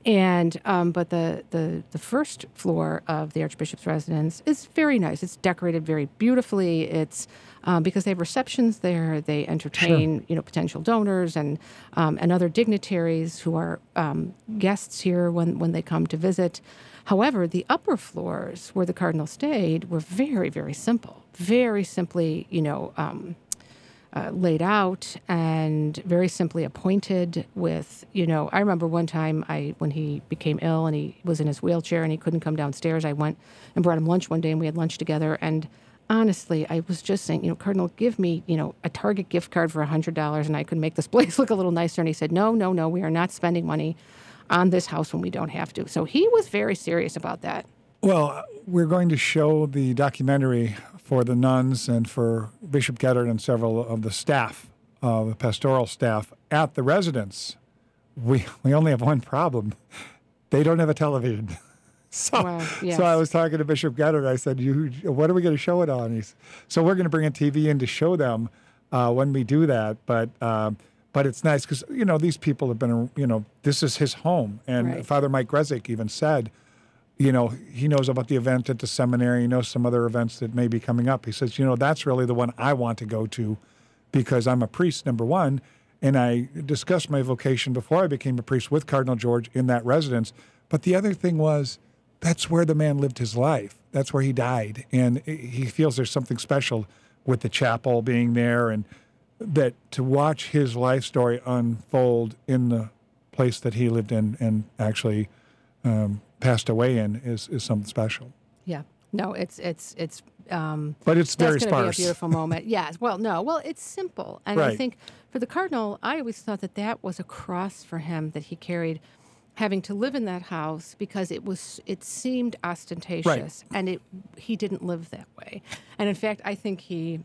And um, but the, the the first floor of the Archbishop's residence is very nice. It's decorated very beautifully. It's um, because they have receptions there. They entertain Sure. you know potential donors and um, and other dignitaries who are um, guests here when when they come to visit. However, the upper floors where the cardinal stayed were very very simple, very simply you know. Um, Uh, laid out and very simply appointed with, you know, I remember one time I when he became ill and he was in his wheelchair and he couldn't come downstairs, I went and brought him lunch one day and we had lunch together. And honestly, I was just saying, you know, Cardinal, give me, you know, a Target gift card for one hundred dollars and I could make this place look a little nicer. And he said, no, no, no, we are not spending money on this house when we don't have to. So he was very serious about that. Well, we're going to show the documentary for the nuns and for Bishop Geddard and several of the staff, uh, the pastoral staff at the residence. We we only have one problem. They don't have a television. So, Wow, yes. so I was talking to Bishop Geddard. I said, "You, what are we going to show it on?" He's, so we're going to bring a T V in to show them uh, when we do that. But um, but it's nice because, you know, these people have been, you know, this is his home. And Right. Father Mike Grezik even said, you know, he knows about the event at the seminary. He knows some other events that may be coming up. He says, you know, that's really the one I want to go to because I'm a priest, number one. And I discussed my vocation before I became a priest with Cardinal George in that residence. But the other thing was, that's where the man lived his life. That's where he died. And he feels there's something special with the chapel being there and that to watch his life story unfold in the place that he lived in and actually um, passed away in is, is something special. Yeah. No, it's it's it's. Um, But it's very that's going to be a sparse. beautiful moment. Yes. Well, no. Well, it's simple, and I Right. think for the cardinal, I always thought that that was a cross for him that he carried, having to live in that house because it was it seemed ostentatious, and it he didn't live that way. And in fact, I think he,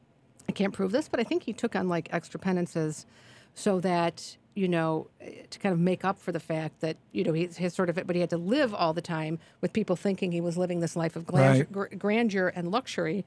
I can't prove this, but I think he took on like extra penances, so that. You know, to kind of make up for the fact that, you know, he's his sort of it, but he had to live all the time with people thinking he was living this life of grandeur, Right. gr- grandeur and luxury.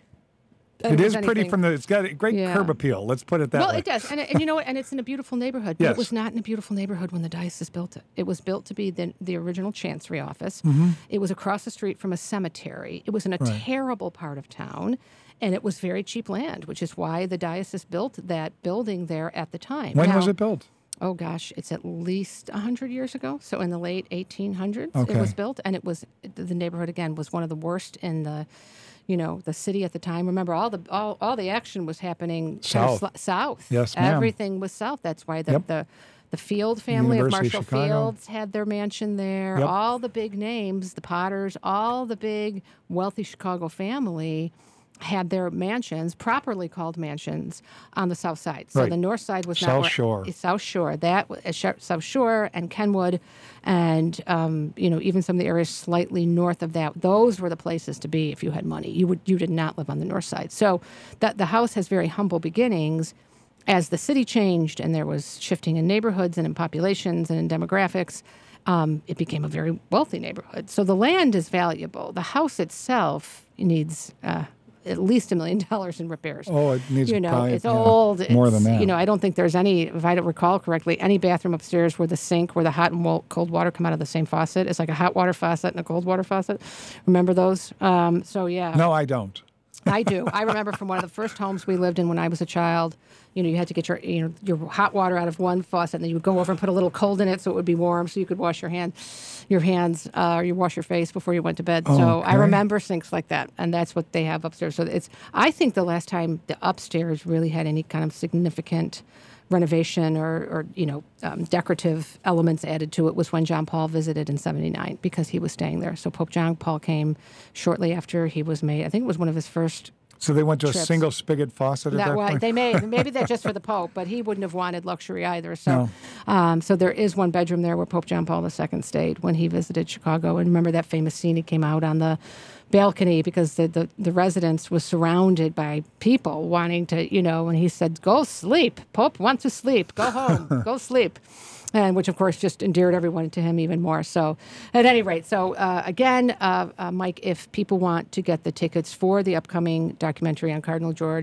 It is pretty from the, it's got a great Yeah. curb appeal. Let's put it that well, way. it does. And, and you know what? And it's in a beautiful neighborhood. But Yes. it was not in a beautiful neighborhood when the diocese built it. It was built to be the, the original chancery office. Mm-hmm. It was across the street from a cemetery. It was in a Right. terrible part of town. And it was very cheap land, which is why the diocese built that building there at the time. When Now- was it built? Oh gosh, it's at least one hundred years ago. So in the late eighteen hundreds, Okay. it was built, and it was the neighborhood again was one of the worst in the, you know, the city at the time. Remember, all the all, all the action was happening kind of South. sl- south. Yes, ma'am. Everything was south. That's why the Yep. the, the Field family University of of Marshall Chicago. Fields had their mansion there. Yep. All the big names, the Potters, all the big wealthy Chicago family had their mansions, properly called mansions, on the south side. So Right. the north side was not South where- Shore. South Shore, that uh, Sh- South Shore and Kenwood, and um, you know even some of the areas slightly north of that. Those were the places to be if you had money. You would you did not live on the north side. So that the house has very humble beginnings. As the city changed and there was shifting in neighborhoods and in populations and in demographics, um, it became a very wealthy neighborhood. So the land is valuable. The house itself needs. Uh, at least a million dollars in repairs. Oh, it needs You know, probably, it's yeah, old. more it's, than that. You know, I don't think there's any, if I don't recall correctly, any bathroom upstairs where the sink, where the hot and wa- cold water come out of the same faucet. It's like a hot water faucet and a cold water faucet. Remember those? Um, so, yeah. No, I don't. I do. I remember from one of the first homes we lived in when I was a child. You know, you had to get your you know your hot water out of one faucet, and then you would go over and put a little cold in it so it would be warm, so you could wash your hand, your hands, uh, or you wash your face before you went to bed. So I Okay. remember sinks like that, and that's what they have upstairs. So it's. I think the last time the upstairs really had any kind of significant renovation or, or you know um, decorative elements added to it was when John Paul visited in seventy-nine because he was staying there. So Pope John Paul came shortly after he was made. I think it was one of his first. So they went to Trips. a single spigot faucet at That, that well, point? they made maybe that's just for the Pope, but he wouldn't have wanted luxury either. So, um, so there is one bedroom there where Pope John Paul the Second stayed when he visited Chicago. And remember that famous scene? He came out on the balcony because the, the, the residence was surrounded by people wanting to, you know, and he said, "Go sleep. Pope wants to sleep. Go home. Go sleep." And which, of course, just endeared everyone to him even more. So, at any rate, so uh, again, uh, uh, Mike, if people want to get the tickets for the upcoming documentary on Cardinal George,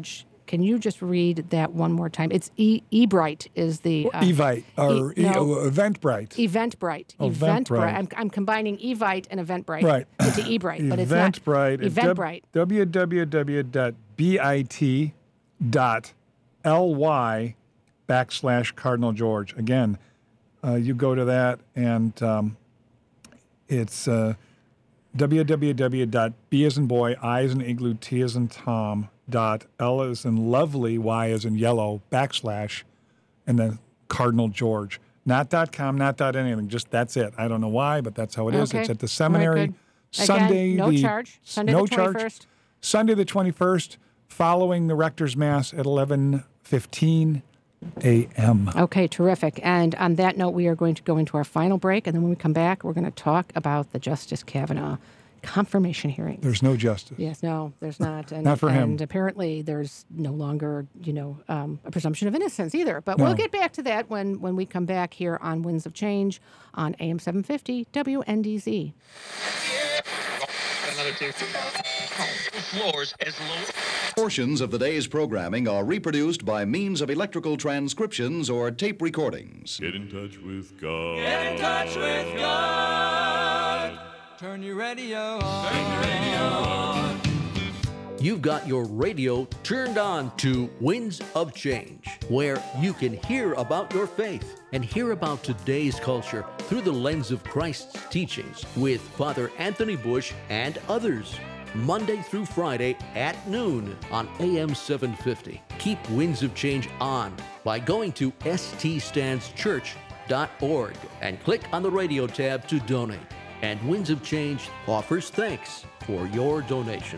can you just read that one more time? It's e- eBright is the uh, Evite or e- no. e- Eventbrite. Eventbrite. Oh, Eventbrite. Eventbrite. I'm, I'm combining Evite and Eventbrite Right. into eBright, but it's not Eventbrite. Eventbrite. w w w dot bit dot l y backslash Cardinal George. Again, uh, you go to that and um, it's uh, w w w dot b as in boy, I as in igloo, t as in Tom, dot L as in lovely, Y as in yellow, backslash, and then Cardinal George. Not dot com, not dot anything. Just that's it. I don't know why, but that's how it is. Okay. It's at the Very seminary. good. Sunday, Again, no the, charge. Sunday no the twenty-first. charge. Sunday the twenty-first, following the rector's mass at eleven fifteen a.m. Okay, terrific. And on that note, we are going to go into our final break, and then when we come back, we're going to talk about the Justice Kavanaugh confirmation hearings. There's no justice. Yes, no, there's not. And, Not for him. And apparently there's no longer, you know, um, a presumption of innocence either. But No. we'll get back to that when, when we come back here on Winds of Change on A M seven fifty W N D Z. Portions of the day's programming are reproduced by means of electrical transcriptions or tape recordings. Get in touch with God. Get in touch with God. Turn your radio on. Turn your radio on. You've got your radio turned on to Winds of Change, where you can hear about your faith and hear about today's culture through the lens of Christ's teachings with Father Anthony Bush and others. Monday through Friday at noon on A M seven fifty. Keep Winds of Change on by going to s t stands church dot org and click on the radio tab to donate. And Winds of Change offers thanks for your donation.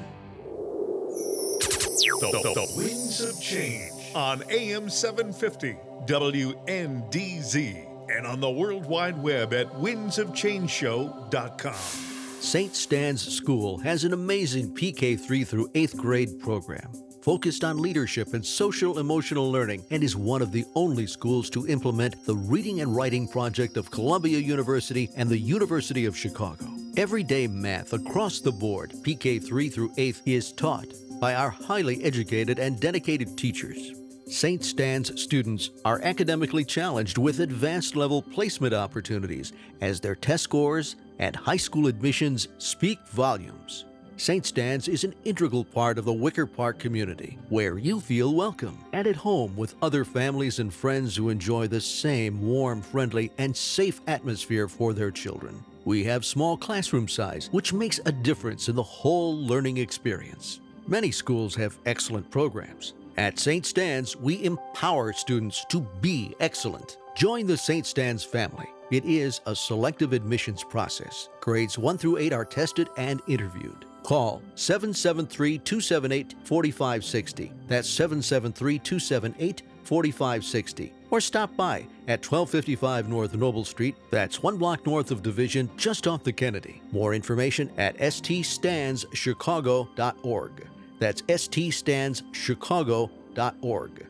The, the, the Winds of Change on A M seven fifty W N D Z and on the World Wide Web at winds of change show dot com. Saint Stan's School has an amazing P K three through eighth grade program focused on leadership and social emotional learning, and is one of the only schools to implement the Reading and Writing Project of Columbia University and the University of Chicago. Everyday math across the board, P K three through eighth, is taught by our highly educated and dedicated teachers. Saint Stan's students are academically challenged with advanced level placement opportunities as their test scores and high school admissions speak volumes. Saint Stan's is an integral part of the Wicker Park community, where you feel welcome and at home with other families and friends who enjoy the same warm, friendly, and safe atmosphere for their children. We have small classroom size, which makes a difference in the whole learning experience. Many schools have excellent programs. At Saint Stan's, we empower students to be excellent. Join the Saint Stan's family. It is a selective admissions process. Grades one through eight are tested and interviewed. Call seven seven three, two seven eight, four five six zero. That's seven seven three, two seven eight, four five six zero. Or stop by at twelve fifty-five North Noble Street. That's one block north of Division, just off the Kennedy. More information at s t stands chicago dot org. That's s t stands chicago dot org.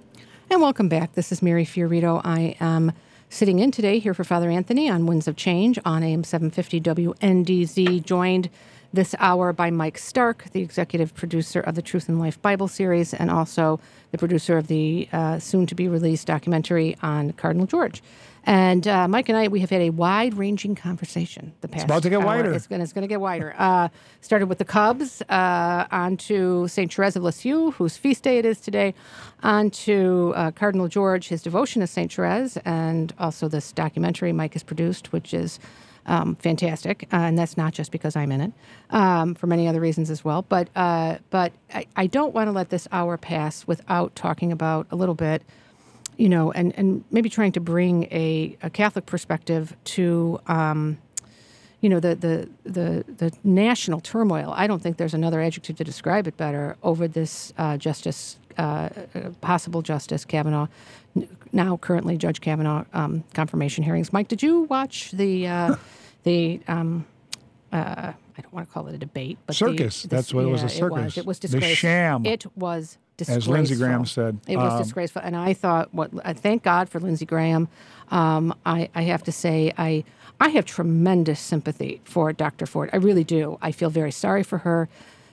And welcome back. This is Mary Fiorito. I am sitting in today here for Father Anthony on Winds of Change on A M seven fifty W N D Z, joined this hour by Mike Stark, the executive producer of the Truth and Life Bible series, and also the producer of the uh, soon-to-be-released documentary on Cardinal George. And uh, Mike and I, we have had a wide-ranging conversation the past It's about to get hour. wider. It's going to get wider. Uh, started with the Cubs, uh, on to Saint Therese of Lisieux, whose feast day it is today, on to uh, Cardinal George, his devotion to Saint Therese, and also this documentary Mike has produced, which is um, fantastic. Uh, and that's not just because I'm in it, um, for many other reasons as well. But, uh, but I, I don't want to let this hour pass without talking about a little bit, you know, and, and maybe trying to bring a, a Catholic perspective to, um, you know, the, the the the national turmoil. I don't think there's another adjective to describe it better over this uh, Justice, uh, possible Justice Kavanaugh, now currently Judge Kavanaugh um, confirmation hearings. Mike, did you watch the uh, the um, uh, I don't want to call it a debate, but circus? The, That's the, what yeah, it was. A circus. It was. It was The disgraceful. sham. It was disgraceful. As Lindsey Graham said. It was Um, disgraceful. And I thought, what? Uh, thank God for Lindsey Graham. Um, I, I have to say, I I have tremendous sympathy for Doctor Ford. I really do. I feel very sorry for her.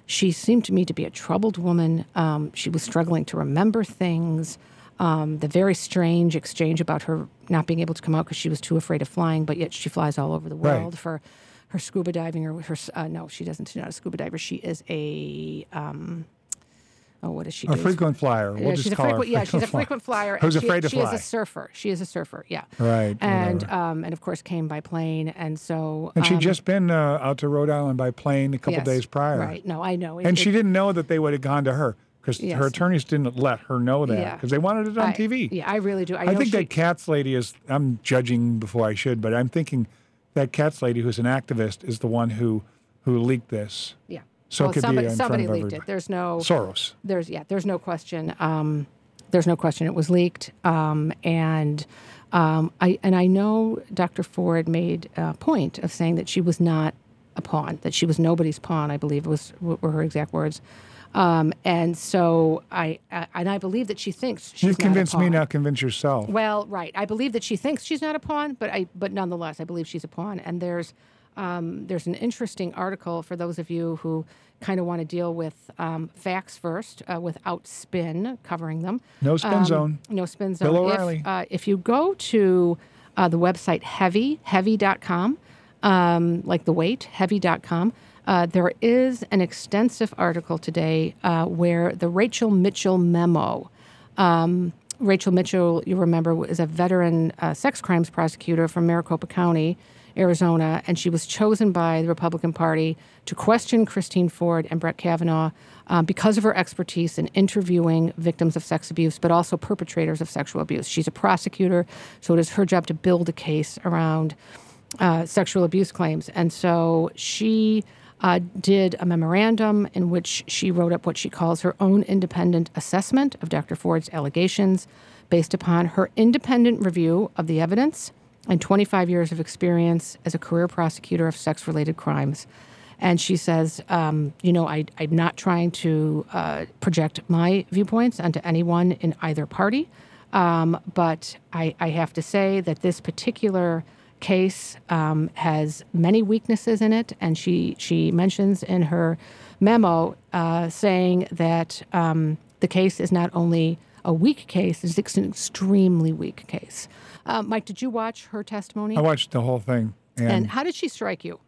she seemed to me to be a troubled woman. Um, she was struggling to remember things. Um, the very strange exchange about her not being able to come out because she was too afraid of flying, but yet she flies all over the world Right. for her scuba diving or her. Uh, no, she doesn't. She's not a scuba diver. She is a. Um, Oh, what does she do? A frequent flyer. We'll Yeah, just she's a call her frequent, yeah, she's a frequent flyer. frequent flyer. Who's and she, afraid to she fly. is a surfer. She is a surfer, yeah. Right, And whatever. um, and of course came by plane, and so. And she'd um, just been uh, out to Rhode Island by plane a couple yes, days prior. Right. No, I know. It- And it- she didn't know that they would have gone to her because Yes. her attorneys didn't let her know that Yeah. because they wanted it on I- T V. Yeah, I really do. I, I, know think she, that Katz lady is, I'm judging before I should, but I'm thinking that Katz lady who's an activist is the one who, who leaked this. Yeah. So well, it could somebody be in somebody front of leaked everybody. it. There's no Soros. There's yeah. There's no question. Um, there's no question it was leaked. Um, and um, I and I know Doctor Ford made a point of saying that she was not a pawn. That she was nobody's pawn. I believe was were her exact words. Um, and so I, I and I believe that she thinks she's You've not a convinced me, pawn. now convince yourself. Well, right. I believe that she thinks she's not a pawn, but I but nonetheless, I believe she's a pawn. And there's um, there's an interesting article for those of you who kind of want to deal with um, facts first, uh, without spin, covering them. No spin Um, zone. No spin zone. Bill If, O'Reilly. uh, if you go to uh, the website heavy, heavy dot com, um, like the weight, heavy dot com, uh, there is an extensive article today uh, where the Rachel Mitchell memo. Um, Rachel Mitchell, you remember, is a veteran uh, sex crimes prosecutor from Maricopa County, Arizona, and she was chosen by the Republican Party to question Christine Ford and Brett Kavanaugh um, because of her expertise in interviewing victims of sex abuse, but also perpetrators of sexual abuse. She's a prosecutor, so it is her job to build a case around uh, sexual abuse claims. And so she uh, did a memorandum in which she wrote up what she calls her own independent assessment of Doctor Ford's allegations based upon her independent review of the evidence and twenty-five years of experience as a career prosecutor of sex-related crimes. And she says, um, you know, I, I'm not trying to uh, project my viewpoints onto anyone in either party, um, but I, I have to say that this particular case um, has many weaknesses in it, and she she mentions in her memo uh, saying that um, the case is not only a weak case, it's an extremely weak case. Uh, Mike, did you watch her testimony? I watched the whole thing. And, And how did she strike you?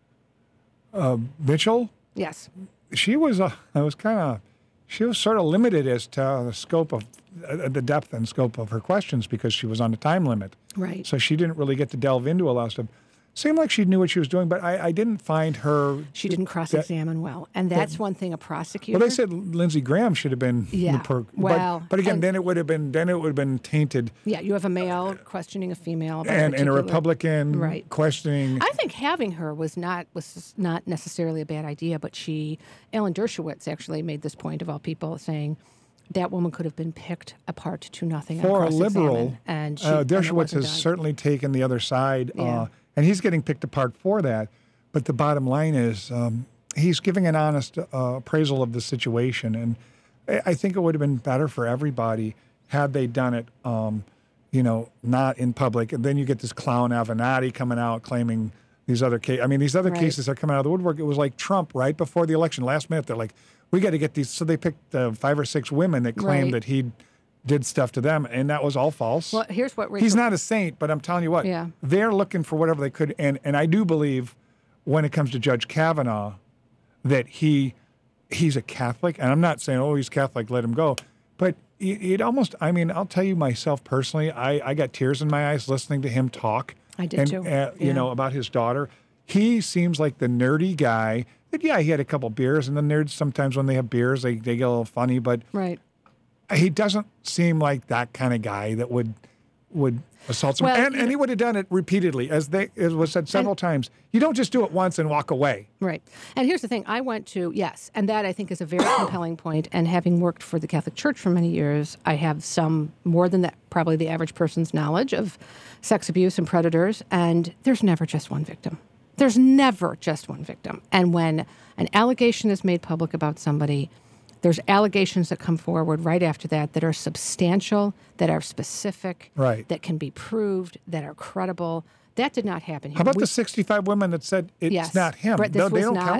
uh, Mitchell, Yes. she was, uh, I was kind of, she was sort of limited as to the scope of, uh, the depth and scope of her questions because she was on a time limit. Right. So she didn't really get to delve into a lot of stuff. Seemed like she knew what she was doing, but I, I didn't find her. She didn't cross-examine well, and that's one thing a prosecutor. Well, they said Lindsey Graham should have been. Yeah, the per, well, but, but again, and- then it would have been then it would have been tainted, Yeah, you have a male questioning a female, about and, and a particular- Republican Right. questioning. I think having her was not was not necessarily a bad idea, but she, Alan Dershowitz, actually made this point of all people, saying that woman could have been picked apart to nothing For on a liberal, cross-examine, and she, uh, and it Dershowitz wasn't has done. certainly taken the other side, Yeah. uh, and he's getting picked apart for that. But the bottom line is, um, he's giving an honest uh, appraisal of the situation, and I, I think it would have been better for everybody had they done it, um, you know, not in public. And then you get this clown Avenatti coming out claiming these other cases. I mean, these other Right. cases are coming out of the woodwork. It was like Trump right before the election, last minute. They're like, we got to get these. So they picked uh, five or six women that claimed Right. that he did stuff to them, and that was all false. Well, here's what Rachel, He's not a saint, but I'm telling you what, Yeah. they're looking for whatever they could. And, and I do believe when it comes to Judge Kavanaugh that he he's a Catholic. And I'm not saying, oh, he's Catholic, let him go. But it, it almost, I mean, I'll tell you myself personally, I, I got tears in my eyes listening to him talk. I did and, too. Uh, you Yeah. know, about his daughter. He seems like the nerdy guy. That, yeah, he had a couple beers, and the nerds sometimes when they have beers, they, they get a little funny. But right. he doesn't seem like that kind of guy that would would assault someone. Well, and, you and know- he would have done it repeatedly, as they as was said several times. You don't just do it once and walk away. Right. And here's the thing. I went to, yes, and that I think is a very compelling point. And having worked for the Catholic Church for many years, I have some, more than that, probably the average person's knowledge of sex abuse and predators. And there's never just one victim. There's never just one victim. And when an allegation is made public about somebody, there's allegations that come forward right after that that are substantial, that are specific, Right. that can be proved, that are credible. That did not happen here. How about We- the sixty-five women that said it's Yes. not him? But this No, they was don't not- count?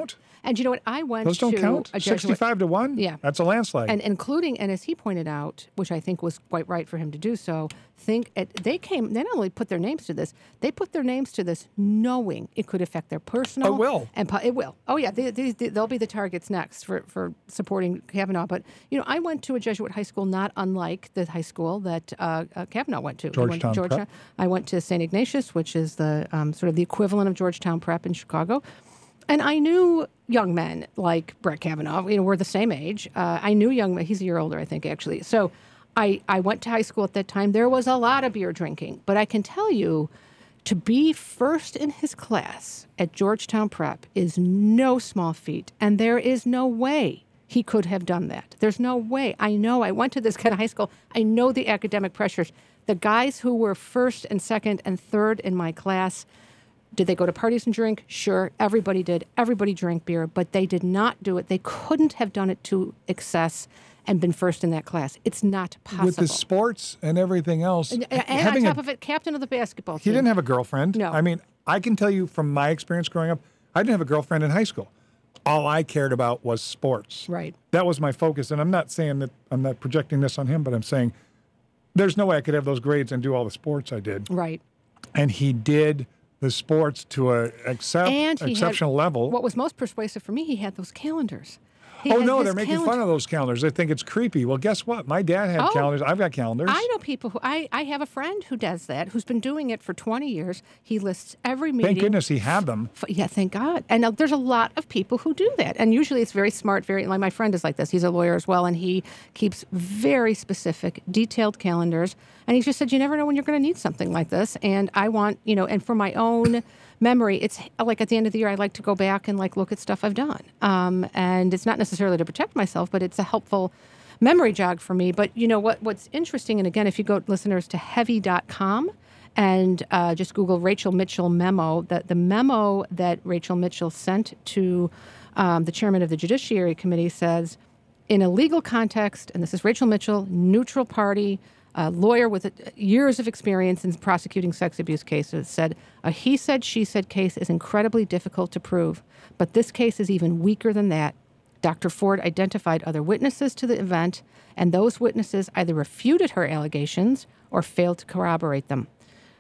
And you know what? I went Those don't to count? a Jesuit, sixty-five to one? Yeah. That's a landslide. and including, and as he pointed out, which I think was quite right for him to do so, think it, they came, they not only put their names to this, they put their names to this knowing it could affect their personal. It will. And po- it will. Oh, yeah. They, they, they, they'll be the targets next for, for supporting Kavanaugh. But, you know, I went to a Jesuit high school not unlike the high school that uh, uh, Kavanaugh went to. He went Georgetown to Georgia. Prep. I went to Saint Ignatius, which is the um, sort of the equivalent of Georgetown Prep in Chicago. And I knew young men like Brett Kavanaugh. You know, we're the same age. Uh, I knew young men. He's a year older, I think, actually. So I, I went to high school at that time. There was a lot of beer drinking. But I can tell you, to be first in his class at Georgetown Prep is no small feat. And there is no way he could have done that. There's no way. I know. I went to this kind of high school. I know the academic pressures. The guys who were first and second and third in my class, did they go to parties and drink? Sure, everybody did. Everybody drank beer, but they did not do it. They couldn't have done it to excess and been first in that class. It's not possible. With the sports and everything else. And, and on having top a, of it, captain of the basketball he team. didn't have a girlfriend. No. I mean, I can tell you from my experience growing up, I didn't have a girlfriend in high school. All I cared about was sports. Right. That was my focus. And I'm not saying that I'm not projecting this on him, but I'm saying there's no way I could have those grades and do all the sports I did. Right. And he did the sports to a excep- And he exceptional had, level. What was most persuasive for me, he had those calendars. He Oh, had no, his they're making calendar. fun of those calendars. They think it's creepy. Well, guess what? My dad had Oh. calendars. I've got calendars. I know people who, I, I have a friend who does that, who's been doing it for twenty years. He lists every meeting. Thank goodness he had them. F- Yeah, thank God. And uh, there's a lot of people who do that. And usually it's very smart, very, like my friend is like this. He's a lawyer as well, and he keeps very specific, detailed calendars. And he just said, you never know when you're going to need something like this. And I want, you know, and for my own memory, it's like at the end of the year, I like to go back and like look at stuff I've done. Um, and it's not necessarily to protect myself, but it's a helpful memory jog for me. But you know what? What's interesting, and again, if you go, listeners, to heavy dot com and uh, just Google Rachel Mitchell memo, that the memo that Rachel Mitchell sent to um, the chairman of the Judiciary Committee says, in a legal context, and this is Rachel Mitchell, neutral party, a lawyer with years of experience in prosecuting sex abuse cases, said a he said, she said case is incredibly difficult to prove, but this case is even weaker than that. Doctor Ford identified other witnesses to the event, and those witnesses either refuted her allegations or failed to corroborate them.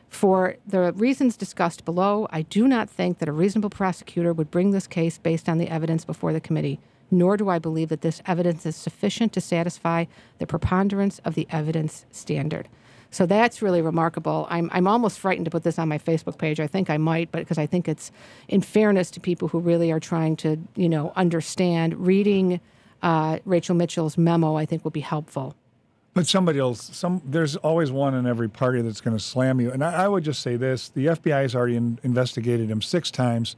For the reasons discussed below, I do not think that a reasonable prosecutor would bring this case based on the evidence before the committee, nor do I believe that this evidence is sufficient to satisfy the preponderance of the evidence standard. So that's really remarkable. I'm I'm almost frightened to put this on my Facebook page. I think I might, but because I think it's in fairness to people who really are trying to, you know, understand. Reading uh, Rachel Mitchell's memo, I think, will be helpful. But somebody else, some there's always one in every party that's going to slam you. And I, I would just say this: the F B I has already in, investigated him six times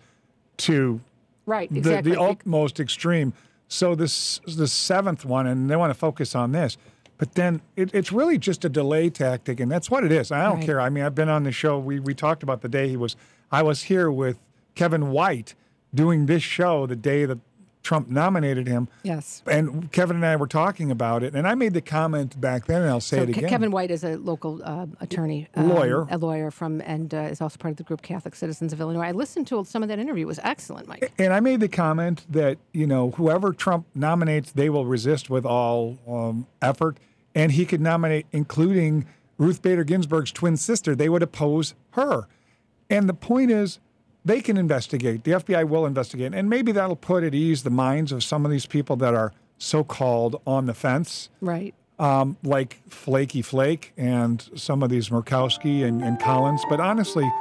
to Right, the, exactly. the utmost extreme. So this the seventh one, and they want to focus on this. But then it, it's really just a delay tactic, and that's what it is. I don't Right. care. I mean, I've been on the show. We we talked about the day he was. I was here with Kevin White doing this show the day that Trump nominated him. Yes. And Kevin and I were talking about it, and I made the comment back then, and I'll say So it Ke- again. Kevin White is a local uh, attorney, um, Lawyer. a lawyer from, and uh, is also part of the group Catholic Citizens of Illinois. I listened to some of that interview; it was excellent, Mike. And I made the comment that, you know, whoever Trump nominates, they will resist with all um, effort. And he could nominate, including Ruth Bader Ginsburg's twin sister. They would oppose her. And the point is, they can investigate. The F B I will investigate. And maybe that'll put at ease the minds of some of these people that are so-called on the fence, Right. um, like Flaky Flake and some of these Murkowski and, and Collins. But honestly,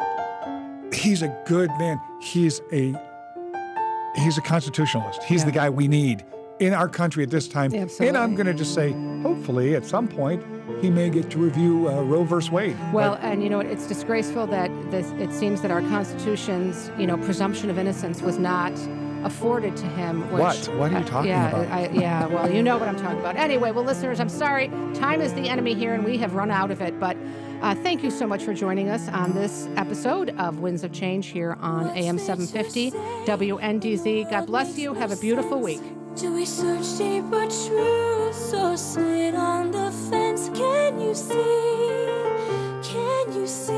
he's a good man. He's a he's a constitutionalist. He's Yeah. the guy we need in our country at this time. Absolutely. And I'm going to just say, hopefully, at some point, he may get to review uh, Roe versus Wade. Well, But and you know, it's disgraceful that this, it seems that our Constitution's, you know, presumption of innocence was not afforded to him. Which, What? What are you talking yeah, about? I, yeah, well, you know what I'm talking about. Anyway, well, listeners, I'm sorry. Time is the enemy here, and we have run out of it. But uh, thank you so much for joining us on this episode of Winds of Change here on A M seven fifty W N D Z. God bless you. Have a beautiful week. Do we search deeper truths or sit on the fence? Can you see? Can you see?